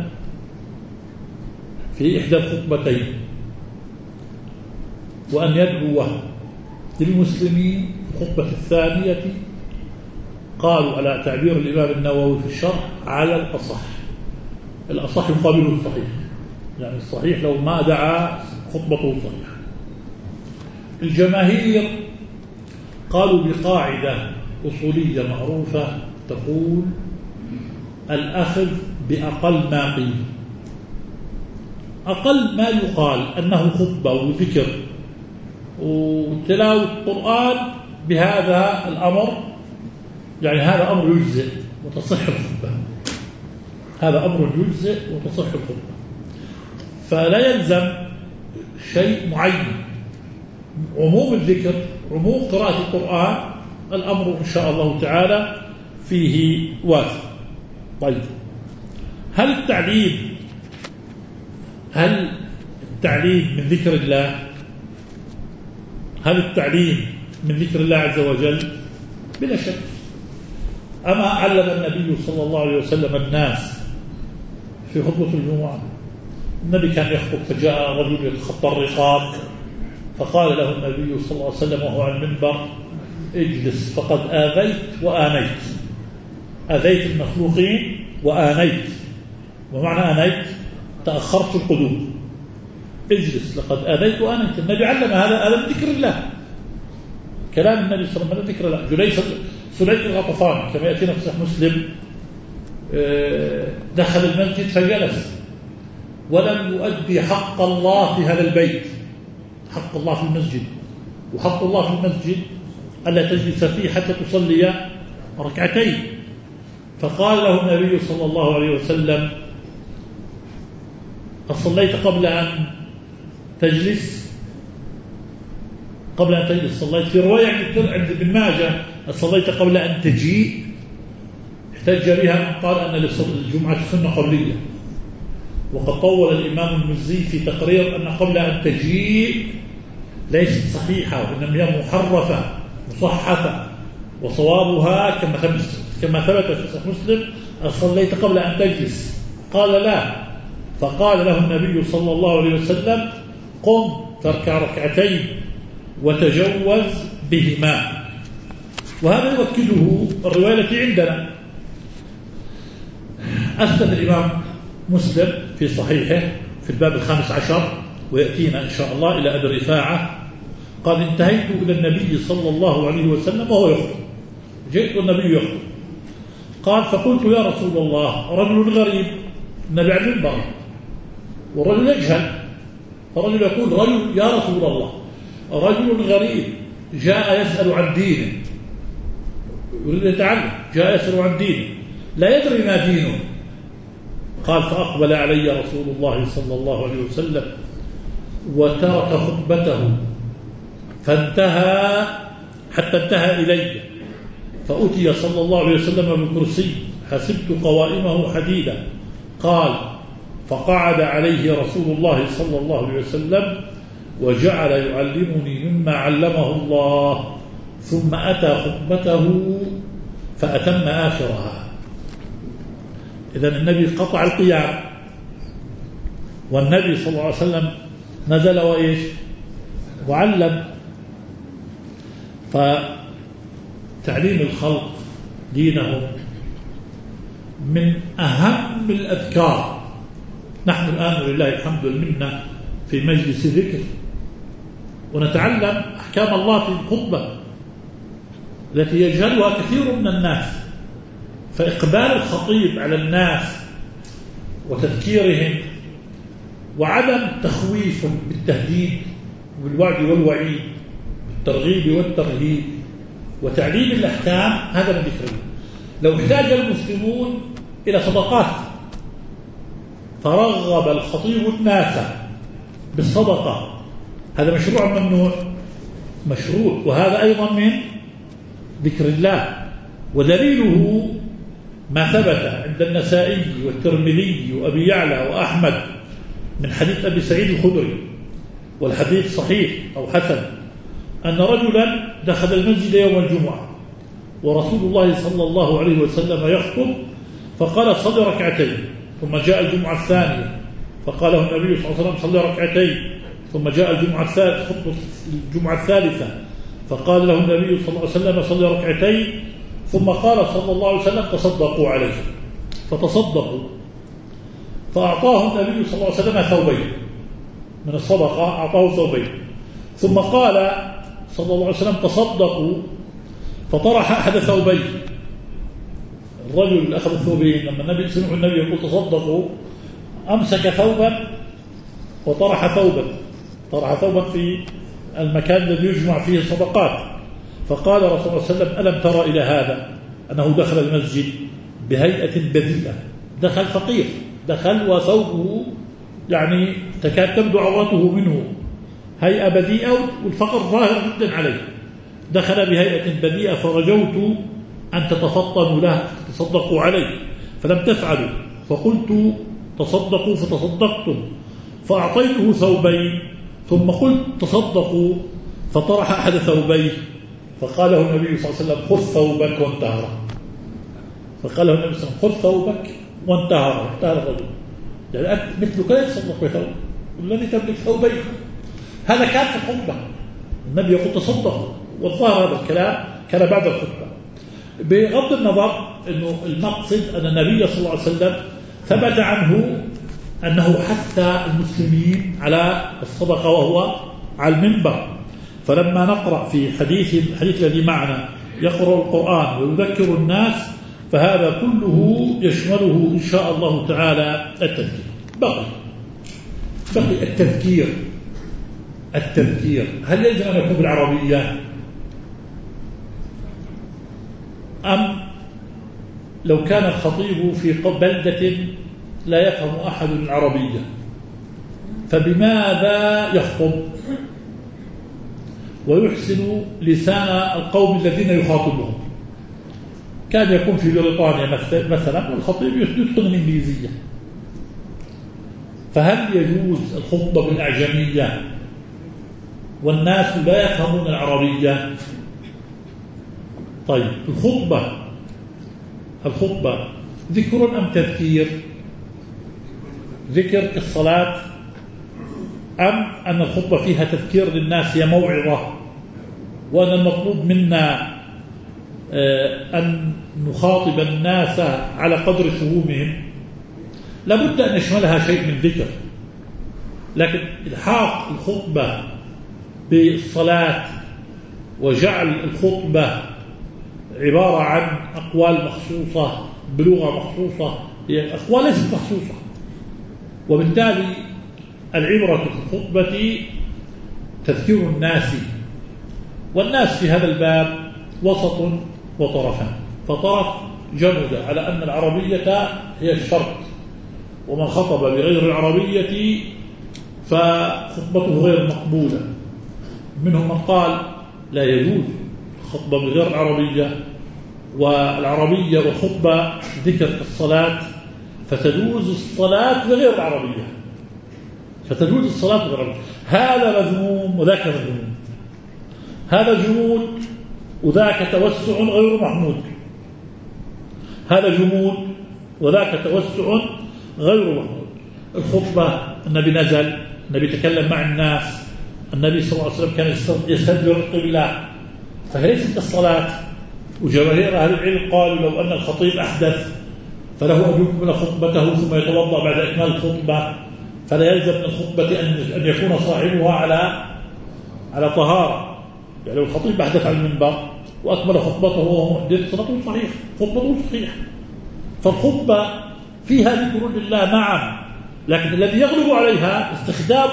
في إحدى الخطبتين، وأن يدعو للمسلمين في الخطبة الثانية. قالوا على تعبير الإمام النووي في الشرح على الأصح يقابله الصحيح، يعني الصحيح لو ما دعا خطبته صحيحة. الجماهير قالوا بقاعدة أصولية معروفة تقول الأخذ بأقل ما قيل، أقل ما يقال أنه خطبة وذكر وتلاوة القرآن بهذا الأمر، يعني هذا أمر يجزئ وتصح الخطبة، هذا أمر يجزئ وتصح الخطبة، فلا يلزم شيء معين. عموم الذكر عموم قراءة القرآن الأمر إن شاء الله تعالى فيه واسع. طيب هل التعليم من ذكر الله؟ هل التعليم من ذكر الله عز وجل؟ بلا شك. أما علم النبي صلى الله عليه وسلم الناس في خطبة الجمعة النبي كان يخطب فجاء رجل يتخطى الرقاب، فقال له النبي صلى الله عليه وسلم وهو على المنبر: اجلس فقد آذيت وآنيت. آذيت المخلوقين وآنيت. ومعنى آنيت تأخرت القدوم. اجلس لقد آذيت وآنيت. النبي علم هذا من ذكر الله، كلام النبي صلى الله عليه وسلم ذكر الله. سليك الغطفاني كما يأتينا في صحيح مسلم دخل المسجد فجلس ولم يؤدي حق الله في هذا البيت، حق الله في المسجد. وحق الله في المسجد ألا تجلس فيه حتى تصلي ركعتين. فقال له النبي صلى الله عليه وسلم: أصليت قبل أن تجلس؟ قبل أن تجلس صليت. في رواية عند ابن ماجه: أصليت قبل أن تجيء؟ احتج بها من قال أن الجمعة سنة قبلية. وقد طول الإمام المزي في تقرير أن قبل أن تجيء ليست صحيحة، وإنما هي محرفة مصحفة، وصوابها كما ثبت في صحيح مسلم: أصليت قبل أن تجلس؟ قال لا. فقال له النبي صلى الله عليه وسلم: قم فاركع ركعتين وتجوز بهما. وهذا يؤكده الرواية التي عندنا. أسند الإمام مسلم في صحيحه في الباب 15 ويأتينا إن شاء الله إلى أبي رفاعة قال: انتهيت إلى النبي صلى الله عليه وسلم وهو يخطب. جئت والنبي يخطب. قال: فقلت: يا رسول الله، رجل غريب، النبي على المنبر والرجل يجهل، فرجل يقول: رجل يا رسول الله، رجل غريب جاء يسأل عن دينه، يريد يتعلم، جاء يسأل عن دينه لا يدري ما دينه. قال: فأقبل علي رسول الله صلى الله عليه وسلم وترك خطبته فانتهى حتى انتهى إلي، فأتي صلى الله عليه وسلم بكرسي حسبت قوائمه حديدا. قال: فقعد عليه رسول الله صلى الله عليه وسلم وجعل يعلمني مما علمه الله، ثم أتى خطبته فأتم آخرها. إذن النبي قطع القيام، والنبي صلى الله عليه وسلم نزل وإيش وعلم. فتعليم الخلق دينهم من أهم الأذكار. نحن الآن ولله الحمد والمنة في مجلس ذكر ونتعلم أحكام الله في الخطبة التي يجهلها كثير من الناس. فإقبال الخطيب على الناس وتذكيرهم وعدم تخويفهم بالتهديد والوعد والوعيد، بالترغيب والترهيب وتعليم الأحكام، هذا من ذكر الله. لو احتاج المسلمون إلى صدقات فرغب الخطيب الناس بالصدقة، هذا مشروع ممنوع؟ مشروع. وهذا أيضا من ذكر الله. ودليله ما ثبت عند النسائي والترمذي وأبي يعلى وأحمد من حديث أبي سعيد الخدري، والحديث صحيح أو حسن، أن رجلا دخل المسجد يوم الجمعة ورسول الله صلى الله عليه وسلم يخطب، فقال: صلي ركعتين. ثم جاء الجمعة الثانية فقال له النبي صلى الله عليه وسلم: صلي ركعتين. ثم جاء الجمعة الثالثة فقال له النبي صلى الله عليه وسلم: صلي ركعتين. ثم قال صلى الله عليه وسلم: تصدقوا عليه. فتصدقوا، فأعطاه النبي صلى الله عليه وسلم ثوبين من الصدقة، أعطاه ثوبين. ثم قال صلى الله عليه وسلم: تصدقوا، فطرح أحد ثوبين. الرجل أخذ الثوبين، لما النبي سمع النبي يقول تصدقوا أمسك ثوبا وطرح ثوبا، طرح ثوبا في المكان الذي يجمع فيه الصدقات. فقال رسول الله صلى الله عليه وسلم: ألم ترى إلى هذا؟ أنه دخل المسجد بهيئة بذيئة، دخل فقير، دخل وثوبه يعني تكاد تبدو عورته منه، هيئة بذيئة والفقر ظاهر جدا عليه. دخل بهيئة بذيئة فرجوت أن تتفطنوا له، تصدقوا عليه، فلم تفعلوا، فقلت: تصدقوا، فتصدقتم، فأعطيته ثوبين. ثم قلت: تصدقوا، فطرح أحد ثوبيه، فقال له النبي صلى الله عليه وسلم: خذ ثوبك وانتهر. فقال له النبي صلى الله عليه وسلم: خذ ثوبك وانتهر. انتهر الرجل. يعني أنت مثلك لا يتصدق بثوب والذي تملك ثوبين. هذا كان في الخطبة، النبي يقول تصدق، والظاهر هذا الكلام كان بعد الخطبة. بغض النظر أنه المقصد أن النبي صلى الله عليه وسلم ثبت عنه أنه حث المسلمين على الصدقة وهو على المنبر. فلما نقرأ في الحديث الذي معنا يقرأ القرآن ويذكر الناس، فهذا كله يشمله إن شاء الله تعالى التذكير. بقي التذكير هل يجب أن يكون بالعربية أم لو كان الخطيب في بلدة لا يفهم أحد العربية فبماذا يخطب ويحسن لسان القوم الذين يخاطبهم؟ كان يكون في بريطانيا مثلا الخطيب يتقن الإنجليزية، فهل يجوز الخطبة بالأعجمية والناس لا يفهمون العربية؟ طيب الخطبة ذكر أم تذكير؟ ذكر الصلاة أم أن الخطبة فيها تذكير للناس، هي موعظة، وأن المطلوب منا أن نخاطب الناس على قدر فهومهم؟ لابد أن يشملها شيء من ذكر، لكن إلحاق الخطبة بالصلاة وجعل الخطبة عبارة عن أقوال مخصوصة بلغة مخصوصة هي أقوال ليست مخصوصة، وبالتالي العبرة في الخطبة تذكير الناس، والناس في هذا الباب وسط وطرفان. فطرف جمد على أن العربية هي الشرط، ومن خطب بغير العربية فخطبته غير مقبولة. منهم من قال لا يجوز الخطبة بغير العربية، والعربية والخطبة ذكر الصلاة فتجوز الصلاة بغير العربية، هذا مذموم وذاك مذموم، هذا جمود وذاك توسع غير محمود، هذا جمود وذاك توسع غير محمود. الخطبة النبي نزل، النبي تكلم مع الناس، النبي صلى الله عليه وسلم كان يستدبر القبلة، فهي ليست الصلاة. وجماهير أهل العلم قالوا لو أن الخطيب أحدث فله أن يكمل خطبته ثم يتوضأ بعد إكمال الخطبة، فلا يلزم من الخطبة أن يكون صاحبها على طهارة. يعني لو الخطيب أحدث على المنبر وأكمل خطبته وهو محدث صلاته صحيح، خطبته صحيح. فالخطبة فيها ذكر لله نعم، لكن الذي يغلب عليها استخدام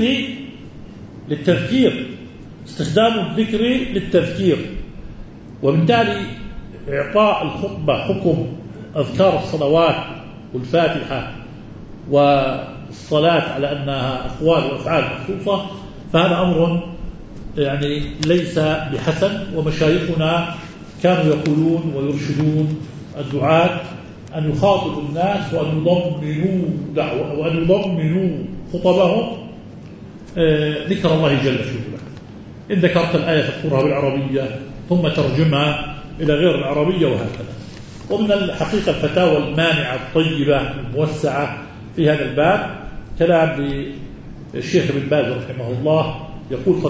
الذكر للتذكير، وبالتالي إعطاء الخطبة حكم أذكار الصلوات والفاتحة والصلاة على أنها أقوال وأفعال مخصوصة، فهذا أمر يعني ليس بحسن. ومشايخنا كانوا يقولون ويرشدون الدعاة أن يخاطبوا الناس وأن يضمنوا خطبهم ذكر الله جل شؤونه. إن ذكرت الآية فاذكرها بالعربية ثم ترجمها إلى غير العربية، وهكذا. ومن الحقيقة الفتاوى المانعة الطيبة الموسعة في هذا الباب كلام للشيخ ابن باز رحمه الله، يقول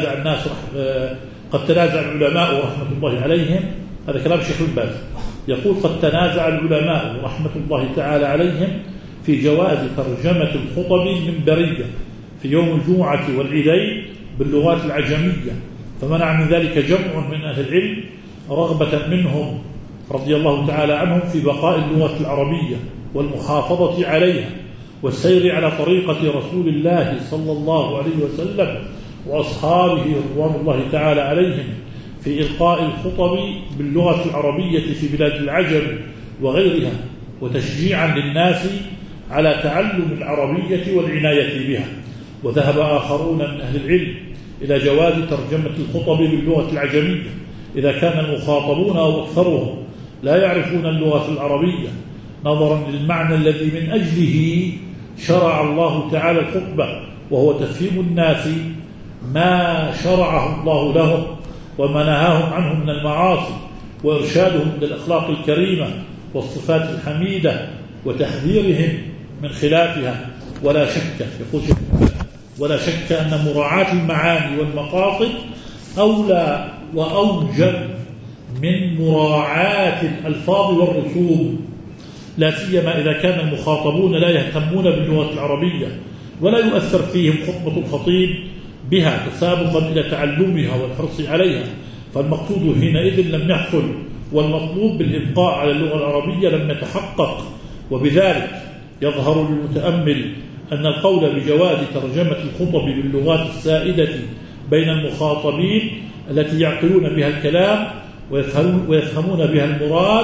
قد تنازع العلماء رحمة الله عليهم، هذا كلام الشيخ ابن باز، يقول قد تنازع العلماء رحمة الله تعالى عليهم في جواز ترجمة الخطب المنبرية في يوم الجمعة والعيدين باللغات العجمية، فمنع من ذلك جمع من أهل العلم رغبة منهم رضي الله تعالى عنهم في بقاء اللغة العربية والمحافظة عليها والسير على طريقة رسول الله صلى الله عليه وسلم وأصحابه رضوان الله تعالى عليهم في إلقاء الخطب باللغة العربية في بلاد العجم وغيرها، وتشجيعا للناس على تعلم العربية والعناية بها. وذهب آخرون من أهل العلم إلى جواز ترجمة الخطب باللغة العجمية إذا كان المخاطبون أو أكثرهم لا يعرفون اللغة العربية، نظرا للمعنى الذي من أجله شرع الله تعالى الخطبة، وهو تفهيم الناس ما شرعه الله لهم وما نهاهم عنه من المعاصي، وإرشادهم إلى الأخلاق الكريمة والصفات الحميدة، وتحذيرهم من خلافها، ولا شك أن مراعاة المعاني والمقاصد أولى وأوجب من مراعاة الألفاظ والرسوم، لا سيما إذا كان المخاطبون لا يهتمون باللغة العربية ولا يؤثر فيهم خطبة الخطيب بها تسابقا إلى تعلمها والحرص عليها، فالمقصود حينئذ لم يحصل، والمطلوب بالإبقاء على اللغة العربية لم يتحقق. وبذلك يظهر للمتأمل أن القول بجواز ترجمة الخطب باللغات السائدة بين المخاطبين التي يعقلون بها الكلام ويفهمون بها المراد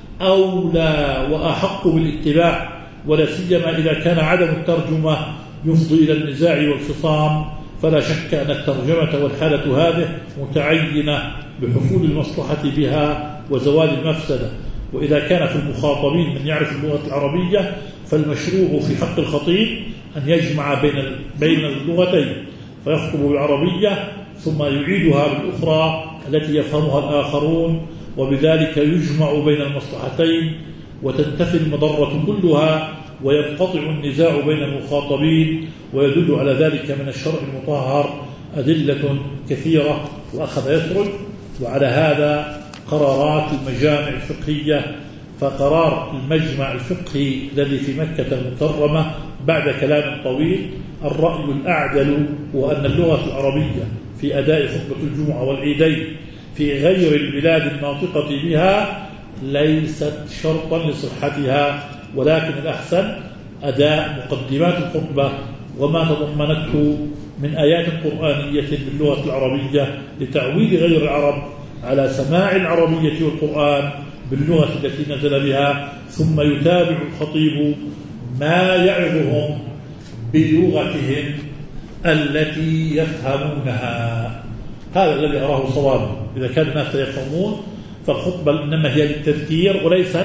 أولى وأحق بالاتباع، ولا سيما إذا كان عدم الترجمة يفضي إلى النزاع والخصام، فلا شك أن الترجمة والحالة هذه متعينة بحصول المصلحة بها وزوال المفسدة. وإذا كان في المخاطبين من يعرف اللغة العربية فالمشروع في حق الخطيب أن يجمع بين اللغتين، فيخطب بالعربية ثم يعيدها بالأخرى التي يفهمها الآخرون، وبذلك يجمع بين المصلحتين وتنتفي المضرة كلها وينقطع النزاع بين المخاطبين. ويدل على ذلك من الشرع المطهر أدلة كثيرة، وأخذ يسرد. وعلى هذا قرارات المجامع الفقهية، فقرار المجمع الفقهي الذي في مكة المكرمة بعد كلام طويل الرأي الأعدل هو أن اللغة العربية في أداء خطبة الجمعة والعيدين في غير البلاد الناطقة بها ليست شرطا لصحتها، ولكن الأحسن أداء مقدمات الخطبة وما تضمنته من آيات قرآنية باللغة العربية لتعويد غير العرب على سماع العربية والقرآن باللغة التي نزل بها، ثم يتابع الخطيب ما يعظهم بلغتهم التي يفهمونها. هذا الذي أراه صوابا. إذا كان الناس يفهمون فالخطبة إنما هي للتذكير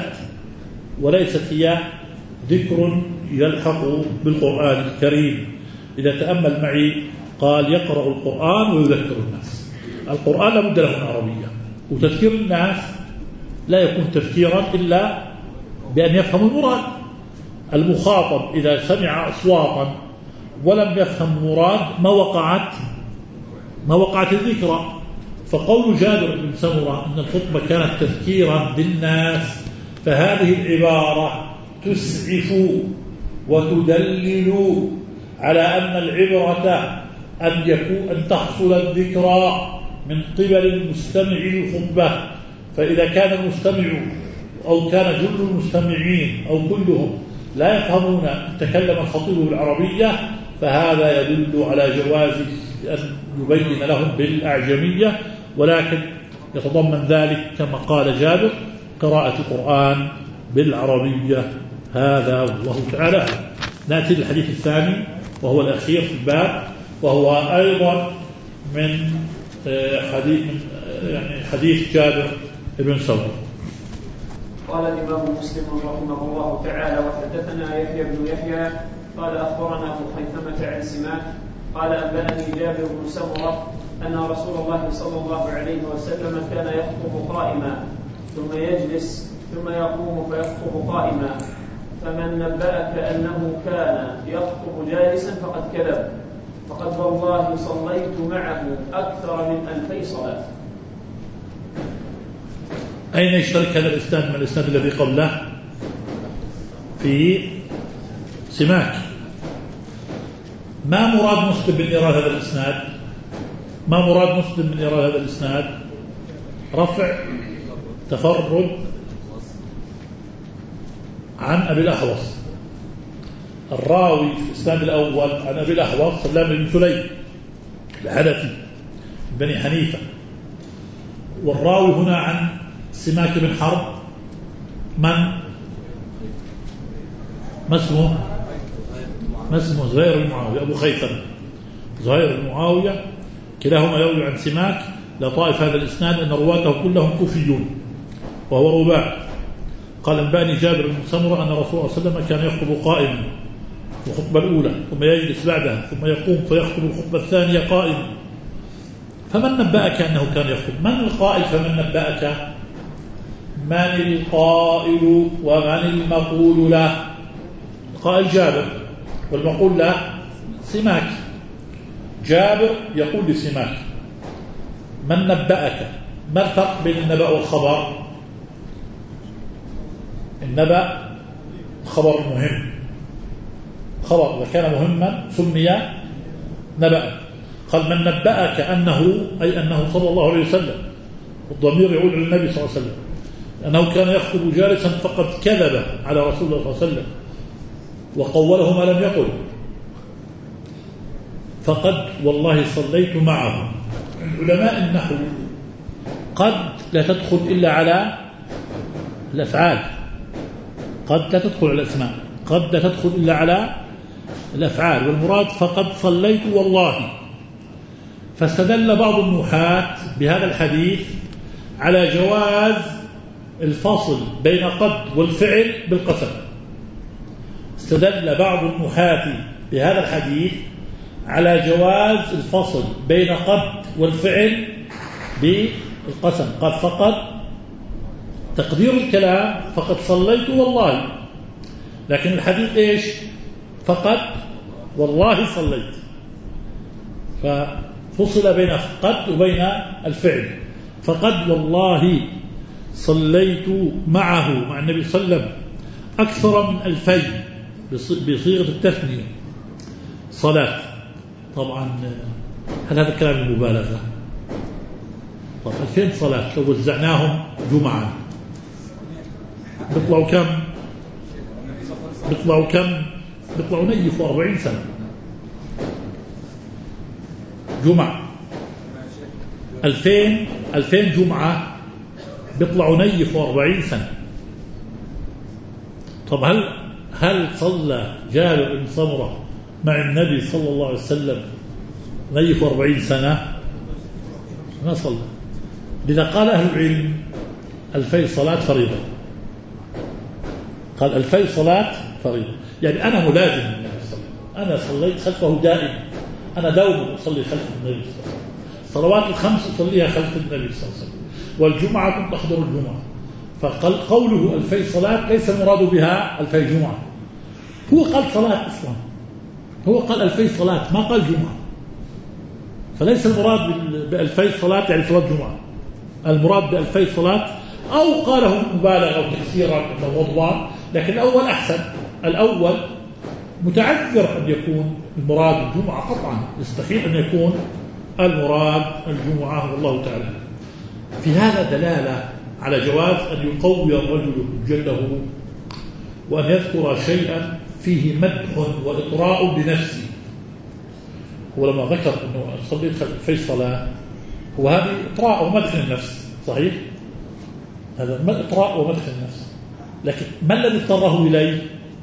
وليست هي ذكر يلحق بالقرآن الكريم. إذا تأمل معي قال يقرأ القرآن ويذكر الناس. القرآن لابد له من عربية، وتذكير الناس لا يكون تفكيرا إلا بأن يفهم المراد. المخاطب إذا سمع أصواتا ولم يفهم المراد ما وقعت الذكرى. فقول جابر بن سمرة أن الخطبة كانت تذكيرا للناس، فهذه العبارة تسعف وتدلل على أن العبرة أن تحصل الذكرى من قبل المستمع للخطبة. فإذا كان المستمع أو كان جل المستمعين أو كلهم لا يفهمون تكلم الخطيب بالعربية فهذا يدل على جواز أن يبين لهم بالأعجمية، ولكن يتضمن ذلك كما قال جابر قراءة القرآن بالعربية. هذا والله تعالى. نأتي للحديث الثاني وهو الأخير في الباب، وهو أيضا من حديث جابر بن سمرة. قال الإمام مسلم رحمه الله تعالى: وحدثنا يحيى بن يحيى قال أخبرنا أبو خيثمة عن سماك قال أنبأني جابر بن سمرة أن رسول الله صلى الله عليه وسلم كان يخطب قائما ثم يجلس ثم يقوم فيخطب قائما، فمن نبأك أنه كان يخطب جالسا فقد كذب، فقد والله صليت معه أكثر من 2000 صلاة. أين يشترك هذا الإسناد من الإسناد الذي قبله؟ في سماك. ما مراد مسلم من إيراد هذا الإسناد؟ ما مراد مسلم من إيراد هذا الإسناد؟ رفع تفرد عن أبي الأحوص. الراوي في الإسناد الأول عن أبي الأحوص سلام بن سليم الحنفي بني حنيفة، والراوي هنا عن سماك بن حرب ما اسمه زهير المعاوية أبو خيثمة زهير المعاوية، كلاهما يروي عن سماك. لطائف هذا الإسناد أن رواته كلهم كوفيون وهو رباع. قال أنبأني جابر بن سمرة أن رسول الله صلى الله عليه وسلم كان يخطب قائما في الخطبة الأولى ثم يجلس بعدها ثم يقوم فيخطب الخطبة الثانية قائما. فمن نبأك أنه كان يخطب؟ من القائل فمن نبأك؟ من القائل ومن المقول له؟ قال جابر، والمقول له سماك. جابر يقول لسماك: من نبأك؟ ما الفرق بين النبأ والخبر؟ النبأ خبر مهم، خبر إذا كان مهما سمي نبأ. قال: من نبأك أنه، أي أنه صلى الله عليه وسلم، الضمير يعود على النبي صلى الله عليه وسلم، أنه كان يخطب جالسا فقد كذب على رسول الله صلى الله عليه وسلم وقوله ما لم يقل، فقد والله صليت معه. علماء النحو قد لا تدخل إلا على الأفعال، قد لا تدخل على الأسماء، قد لا تدخل إلا على الأفعال، والمراد فقد صليت والله. فاستدل بعض النحاة بهذا الحديث على جواز الفصل بين قد والفعل بالقسم. استدل بعض النحاة بهذا الحديث على جواز الفصل بين قد والفعل بالقسم. قال: فقد، تقدير الكلام فقد صليت والله، لكن الحديث إيش؟ فقد والله صليت، ففصل بين قد وبين الفعل. فقد والله صليت معه، مع النبي صلى الله عليه وسلم، أكثر من 2000 بصيغة التثنية صلاة. طبعا هل هذا كلام المبالغة؟ طب 2000 صلاة لو وزعناهم جمعة بيطلعوا كم؟ بيطلعوا نيفوا 40 سنة جمعة. 2000 جمعة بيطلعوا نيفوا 40 سنة. طب هل صلى جابر بن سمرة مع النبي صلى الله عليه وسلم نيفوا 40 سنة؟ ما صلى. لذا قال أهل العلم 2000 صلاة فريضة. قال 2000 صلاة فريضة، يعني أنا ملازم النبي صلى الله عليه وسلم، أنا صليت خلفه دائما، أنا دوما أصلي خلف النبي صلى الله عليه وسلم. الصلوات الخمس أصليها خلف النبي صلى الله عليه وسلم، والجمعة كنت أحضر الجمعة. فقال قوله 2000 صلاة ليس المراد بها 2000 جمعة، هو قال صلاة أصلا، هو قال 2000 صلاة ما قال جمعة. فليس المراد ب2000 صلاة يعني صلاة جمعة، المراد ب2000 صلاة، أو قاله مبالغة أو تكسيرا أو وضعا، لكن الأول أحسن. الأول متعذر أن يكون المراد الجمعة قطعا، يستحيل أن يكون المراد الجمعة، والله تعالى. في هذا دلالة على جواز أن يقوي الرجل حجته وأن يذكر شيئا فيه مدح وإطراء بنفسه. هو لما ذكر أنه صليت في صلاة، وهذه إطراء ومدح النفس، صحيح؟ هذا إطراء ومدح النفس، لكن ما الذي اضطره إليه؟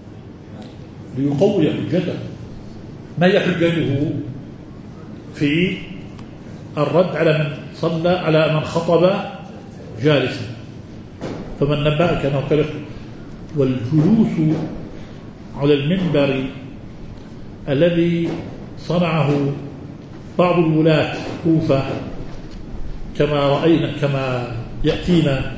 ليقوي حجته. ما هي حجته؟ في الرد على من صلى، على من خطب جالسا. فمن نبأك أنه كان، والجلوس على المنبر الذي صنعه بعض الولاة كوفة كما رأينا، كما يأتينا،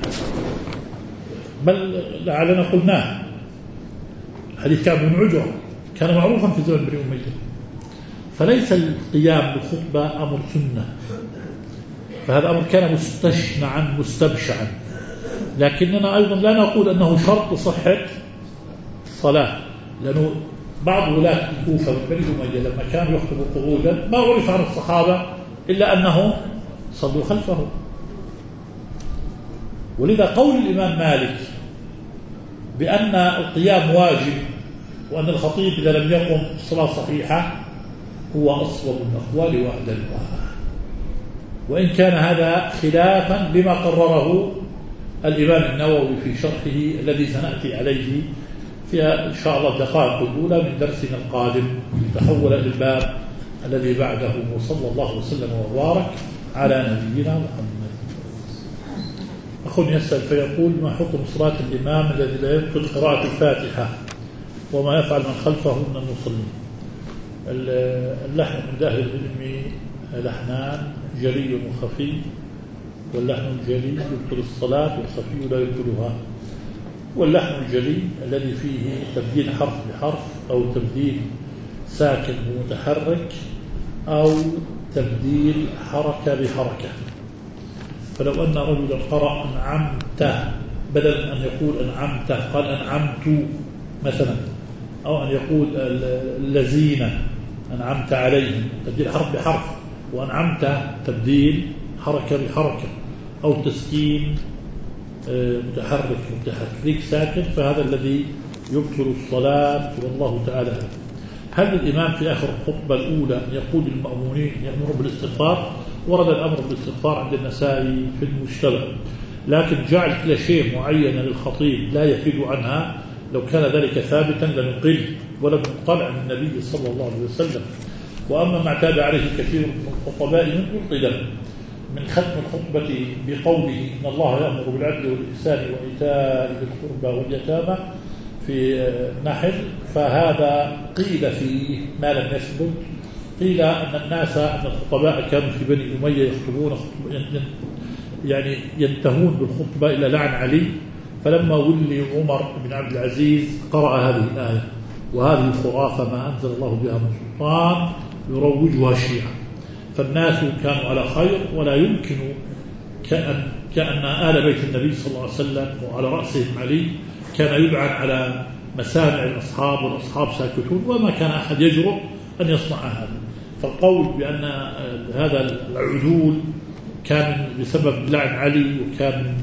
بل لعلنا قلناه، حديث كعب بن عجرة كان معروفا في زمن بني أمية. فليس القيام بالخطبة أمر سنة، فهذا أمر كان مستشنعا مستبشعا، لكننا أيضا لا نقول أنه شرط صحة الصلاة، لأنه بعض ولاة الكوفة من بني أمية لما كانوا يخطبوا قعودا ما عرف عن الصحابة إلا أنهم صلوا خلفه. ولذا قول الإمام مالك بأن القيام واجب وأن الخطيب إذا لم يقم الصلاة صحيحة هو أصوب الأقوال وأعدلها، وإن كان هذا خلافا لما قرره الإمام النووي في شرحه الذي سنأتي عليه في إن شاء الله الدقائق الأولى من درسنا القادم، تحول إلى الباب الذي بعده. وصلى الله وسلم وبارك على نبينا محمد. أخ يسأل فيقول: ما حكم صلاة الإمام الذي لا يدخل قراءة الفاتحة، وما يفعل من خلفه من المصلين؟ اللحن عند أهل العلم لحنان جلي وخفي، واللحن الجلي يبطل الصلاة والخفي لا يبطلها. واللحن الجلي الذي فيه تبديل حرف بحرف أو تبديل ساكن بمتحرك أو تبديل حركة بحركة. فلو أن رجلا قرأ أنعمت بدل أن يقول أنعمت قال أنعمت مثلا، أو أن يقول الذين أنعمت عليهم تبديل حرف بحرف، وأنعمت تبديل حركة بحركة، أو تسكين متحرك متحرك ساكن، فهذا الذي يبطل الصلاة والله تعالى. هل الإمام في آخر الخطبة الأولى يقول للمأمونين يأمر بالاستغفار؟ ورد الأمر بالاستغفار عند النسائي في المجتبى، لكن جعل كل شيء معين للخطيب لا يفيد عنها، لو كان ذلك ثابتا لنقل ولم ينقل عن النبي صلى الله عليه وسلم. وأما ما اعتاد عليه كثير من الخطباء من يبطل من ختم الخطبة بقوله إن الله يأمر بالعدل والإحسان وإيتاء ذي القربى واليتامى في نحل، فهذا قيل فيه ما لم يثبت. قيل أن الناس أن الخطباء كانوا في بني أمية يخطبون يعني ينتهون بالخطبة إلى لعن علي، فلما ولي عمر بن عبد العزيز قرأ هذه الآية: وهذه خرافة ما أنزل الله بها من سلطان يروجها الشيعة. فالناس كانوا على خير، ولا يمكن كأن آل بيت النبي صلى الله عليه وسلم وعلى رأسهم علي كان يلعن على مسامع الأصحاب والأصحاب ساكتون، وما كان أحد يجرؤ أن يصنع هذا. فالقول بأن هذا العدول كان بسبب لعن علي وكان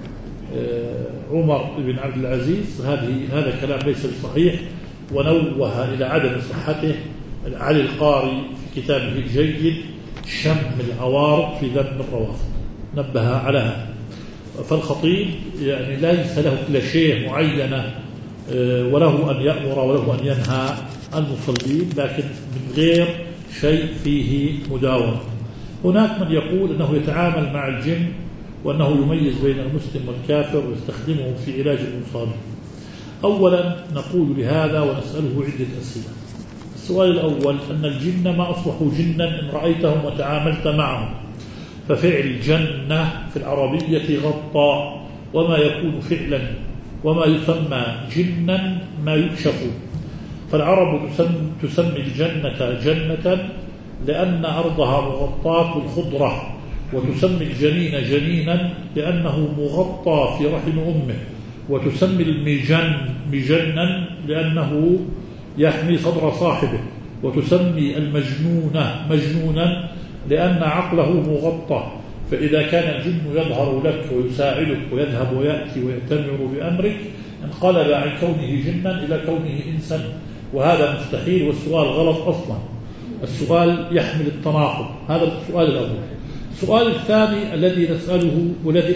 عمر بن عبد العزيز هذا كلام ليس بصحيح، ونوه إلى عدم صحته علي القاري في كتابه الجيد شم العوارض في ذم الروافض، نبه على هذا. فالخطيب يعني ليس له كل شيء معينة وله أن يأمر وله أن ينهى المصلين، لكن من غير شيء فيه مداومة. هناك من يقول أنه يتعامل مع الجن وأنه يميز بين المسلم والكافر ويستخدمه في علاج المصابين. أولا نقول لهذا ونسأله عدة أسئلة. السؤال الأول: أن الجن ما أصبحوا جنا إن رأيتهم وتعاملت معهم، ففعل جنة في العربية غطى، وما يكون فعلا وما يسمى جنا ما يكشف. فالعرب تسمي الجنة جنة لأن أرضها مغطاة بالخضرة، وتسمي الجنين جنينا لأنه مغطى في رحم أمه، وتسمي المجن مجنا لأنه يحمي صدر صاحبه، وتسمي المجنونة مجنونا لأن عقله مغطى. فإذا كان الجن يظهر لك ويساعدك ويذهب ويأتي ويأتمر بأمرك، انقلب عن كونه جنا إلى كونه إنسا، وهذا مستحيل، والسؤال غلط أصلا. السؤال يحمل التناقض. هذا السؤال الأول. السؤال الثاني الذي نسأله والذي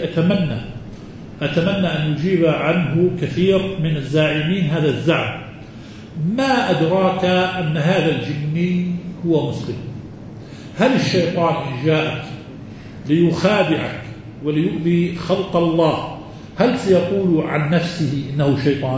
أتمنى أن يجيب عنه كثير من الزاعمين هذا الزعم: ما أدراك أن هذا الجني هو مسلم؟ هل الشيطان إن جاءك ليخادعك وليؤذي خلق الله هل سيقول عن نفسه إنه شيطان؟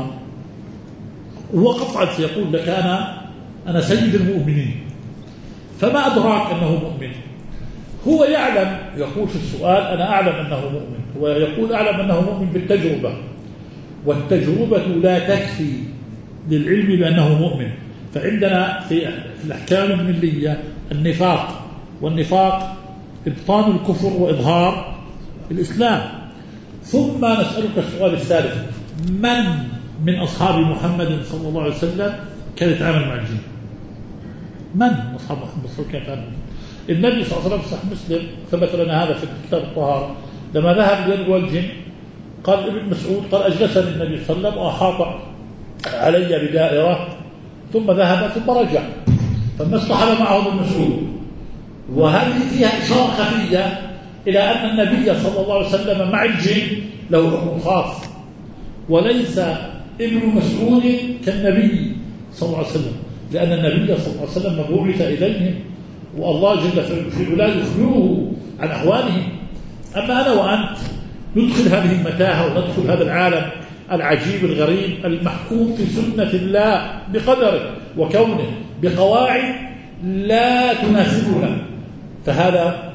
هو قطعا سيقول لك أنا سيد المؤمنين. فما أدراك أنه مؤمن؟ هو يعلم، يقول في السؤال أنا أعلم أنه مؤمن، هو يقول أعلم أنه مؤمن بالتجربة، والتجربة لا تكفي للعلم بأنه مؤمن. فعندنا في الأحكام الملية النفاق، والنفاق إبطان الكفر وإظهار الإسلام. ثم نسألك السؤال الثالث: من أصحاب محمد صلى الله عليه وسلم كان يتعامل مع الجن؟ من أصحاب محمد صلى الله عليه وسلم كان يتعامل؟ النبي صلى الله عليه وسلم صحيح مسلم ثبت لنا هذا في كتاب الطهارة، لما ذهب يدعو الجن قال ابن مسعود قال أجلسني النبي صلى الله عليه وسلم وأحاط علي بدائرة ثم ذهب ثم رجع، فما اصطحب معه ابن مسعود. وهذه فيها إشارة خفية إلى أن النبي صلى الله عليه وسلم مع الجن له حكم خاص، وليس ابن مسعود كالنبي صلى الله عليه وسلم، لأن النبي صلى الله عليه وسلم بعث إليهم والله جل في علاه يخبره عن أحوالهم. أما أنا وأنت ندخل هذه المتاهة وندخل هذا العالم العجيب الغريب المحكوم في سنة الله بقدره وكونه بقواعد لا تناسبنا، فهذا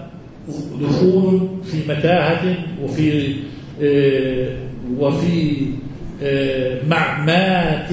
دخول في متاهة وفي معماة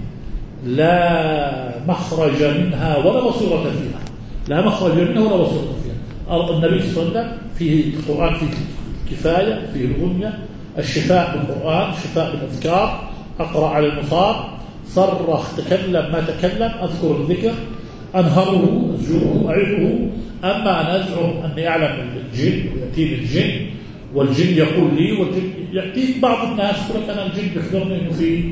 لا مخرج منها ولا بصيرة فيها، لا مخرج منها ولا بصيرة فيها. النبي صلى الله عليه وسلم فيه القرآن فيه كفاية، فيه الغنية، الشفاء بالقرآن، الشفاء بالأذكار، أقرأ على المصاب، صرخ، تكلم ما تكلم، أذكر الذكر، أنهره، أزجره، أعظه. أما أنا أزعم أني أعلم الجن ويأتيني الجن والجن يقول لي، والجن يأتيك بعض الناس يقول لك أنا الجن بيخبرني إنه في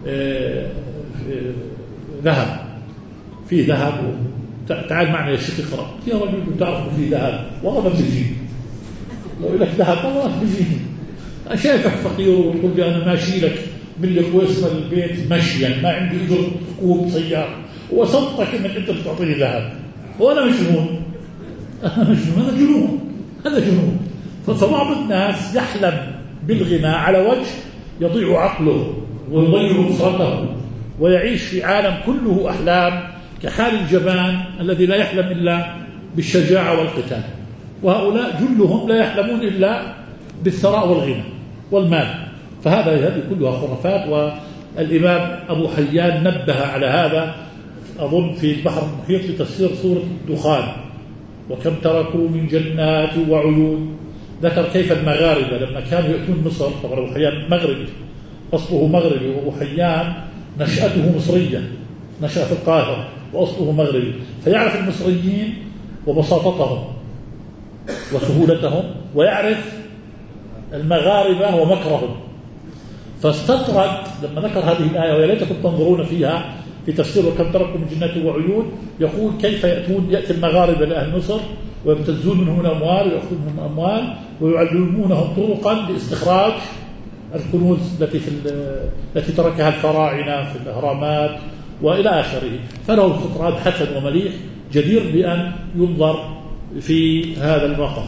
ذهب، في ذهب، تعال معنا يا شيخ اقرأ. يا رجل تعرف في ذهب، والله ما بيجيني. لو يقول لك ذهب والله ما بيجيني. شايفك فقير وتقول لي أنا ماشي لك من الكويس من البيت مشيا، ما عندي أجر ركوب سيارة، وصدقك إنك أنت بتعطيني ذهب، وأنا مجنون. أنا مجنون، هذا جنون، هذا جنون. فبعض الناس يحلم بالغنى على وجه يضيع عقله ويضيع أسرته ويعيش في عالم كله أحلام، كحال الجبان الذي لا يحلم إلا بالشجاعة والقتال. وهؤلاء جلهم لا يحلمون إلا بالثراء والغنى والمال. فهذه كلها خرافات. والإمام أبو حيان نبه على هذا أظن في البحر المحيط في تفسير سورة الدخان: وكم تركوا من جنات وعيون. ذكر كيف المغاربة لما كانوا يأتون مصر، طبعا أبو حيان مغربي، أصله مغربي، وأبو حيان نشأته مصرية، نشأ في القاهرة وأصله مغربي، فيعرف المصريين وبساطتهم وسهولتهم، ويعرف المغاربة ومكرهم. فاستطرد لما ذكر هذه الآية: ويا ليتكم تنظرون فيها، في تفسير وكم تركوا من جنات وعيون، يقول كيف يأتي المغاربة لأهل مصر ويبتزون منهم الأموال ويأخذون منهم الأموال ويعلمونهم طرقا لاستخراج الكنوز التي تركها الفراعنة في الأهرامات وإلى آخره. فله استطراد حسن ومليح جدير بأن ينظر في هذا الموقف.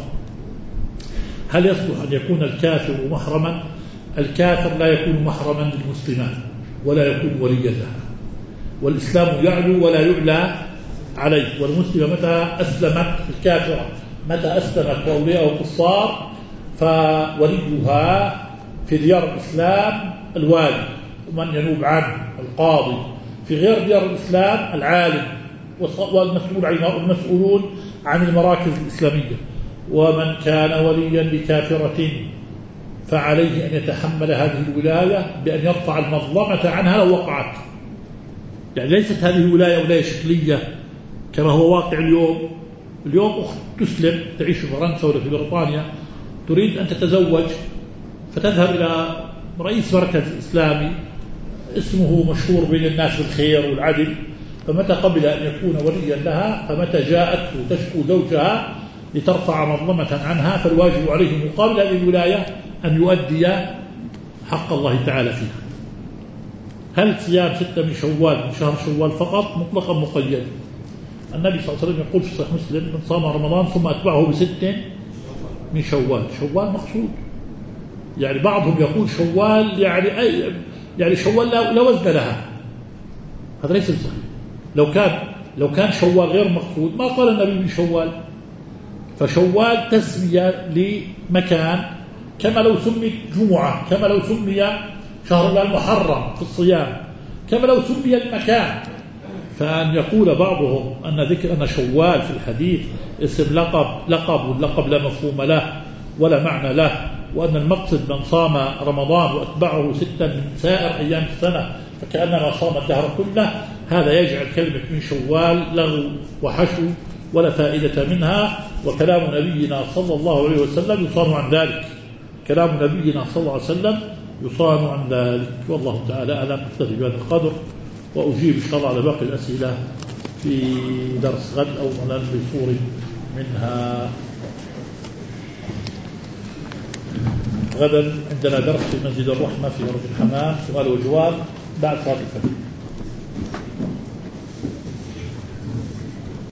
هل يصلح أن يكون الكافر محرما؟ الكافر لا يكون محرما للمسلمات ولا يكون وليا لها، والإسلام يعلو ولا يعلى عليه. والمسلمة متى أسلمت، الكافرة متى أسلمت وأولياء كفار، فوليها في ديار الإسلام الوالي ومن ينوب عنه القاضي، في غير ديار الإسلام العالم والمسؤولون عن المراكز الإسلامية. ومن كان وليا لكافرة فعليه أن يتحمل هذه الولاية بأن يرفع المظلمة عنها لو وقعت. يعني ليست هذه ولاية شكلية كما هو واقع اليوم. اليوم أخت تسلم تعيش في فرنسا ولا في بريطانيا، تريد أن تتزوج، فتذهب إلى رئيس مركز إسلامي اسمه مشهور بين الناس بالخير والعدل، فمتى قبل أن يكون وليا لها، فمتى جاءت تشكو زوجها لترفع مظلمة عنها، فالواجب عليه مقابل هذه الولاية أن يؤدي حق الله تعالى فيها. هل صيام 6 من شوال من شهر شوال فقط مطلقا مقيد؟ النبي صلى الله عليه وسلم يقول في صحيح مسلم: من صام رمضان ثم أتبعه ب6 من شوال. شوال مقصود، يعني بعضهم يقول شوال يعني شوال لا وزن لها، هذا ليس صحيح. لو كان شوال غير مقصود ما قال النبي من شوال. فشوال تسمية لمكان، كما لو سمي جمعة، كما لو سمي شهر الله المحرم في الصيام، كما لو سمي المكان. فأن يقول بعضهم أن شوال في الحديث اسم لقب واللقب لا مفهوم له ولا معنى له، وأن المقصد من صام رمضان وأتبعه 6 من سائر أيام السنة فكأنما صام الدهر كله، هذا يجعل كلمة من شوال لغو وحشو ولا فائدة منها. وكلام نبينا صلى الله عليه وسلم يصان عن ذلك، كلام نبينا صلى الله عليه وسلم يصان عن ذلك. والله تعالى أعلم. أكتفي بهذا القدر وأجيب إن شاء الله على باقي الأسئلة في درس غد أو الآن بصور منها. غدا عندنا درس في مسجد الرحمة في أرض الحمام، سؤال وجواب بعد صلاة الفجر.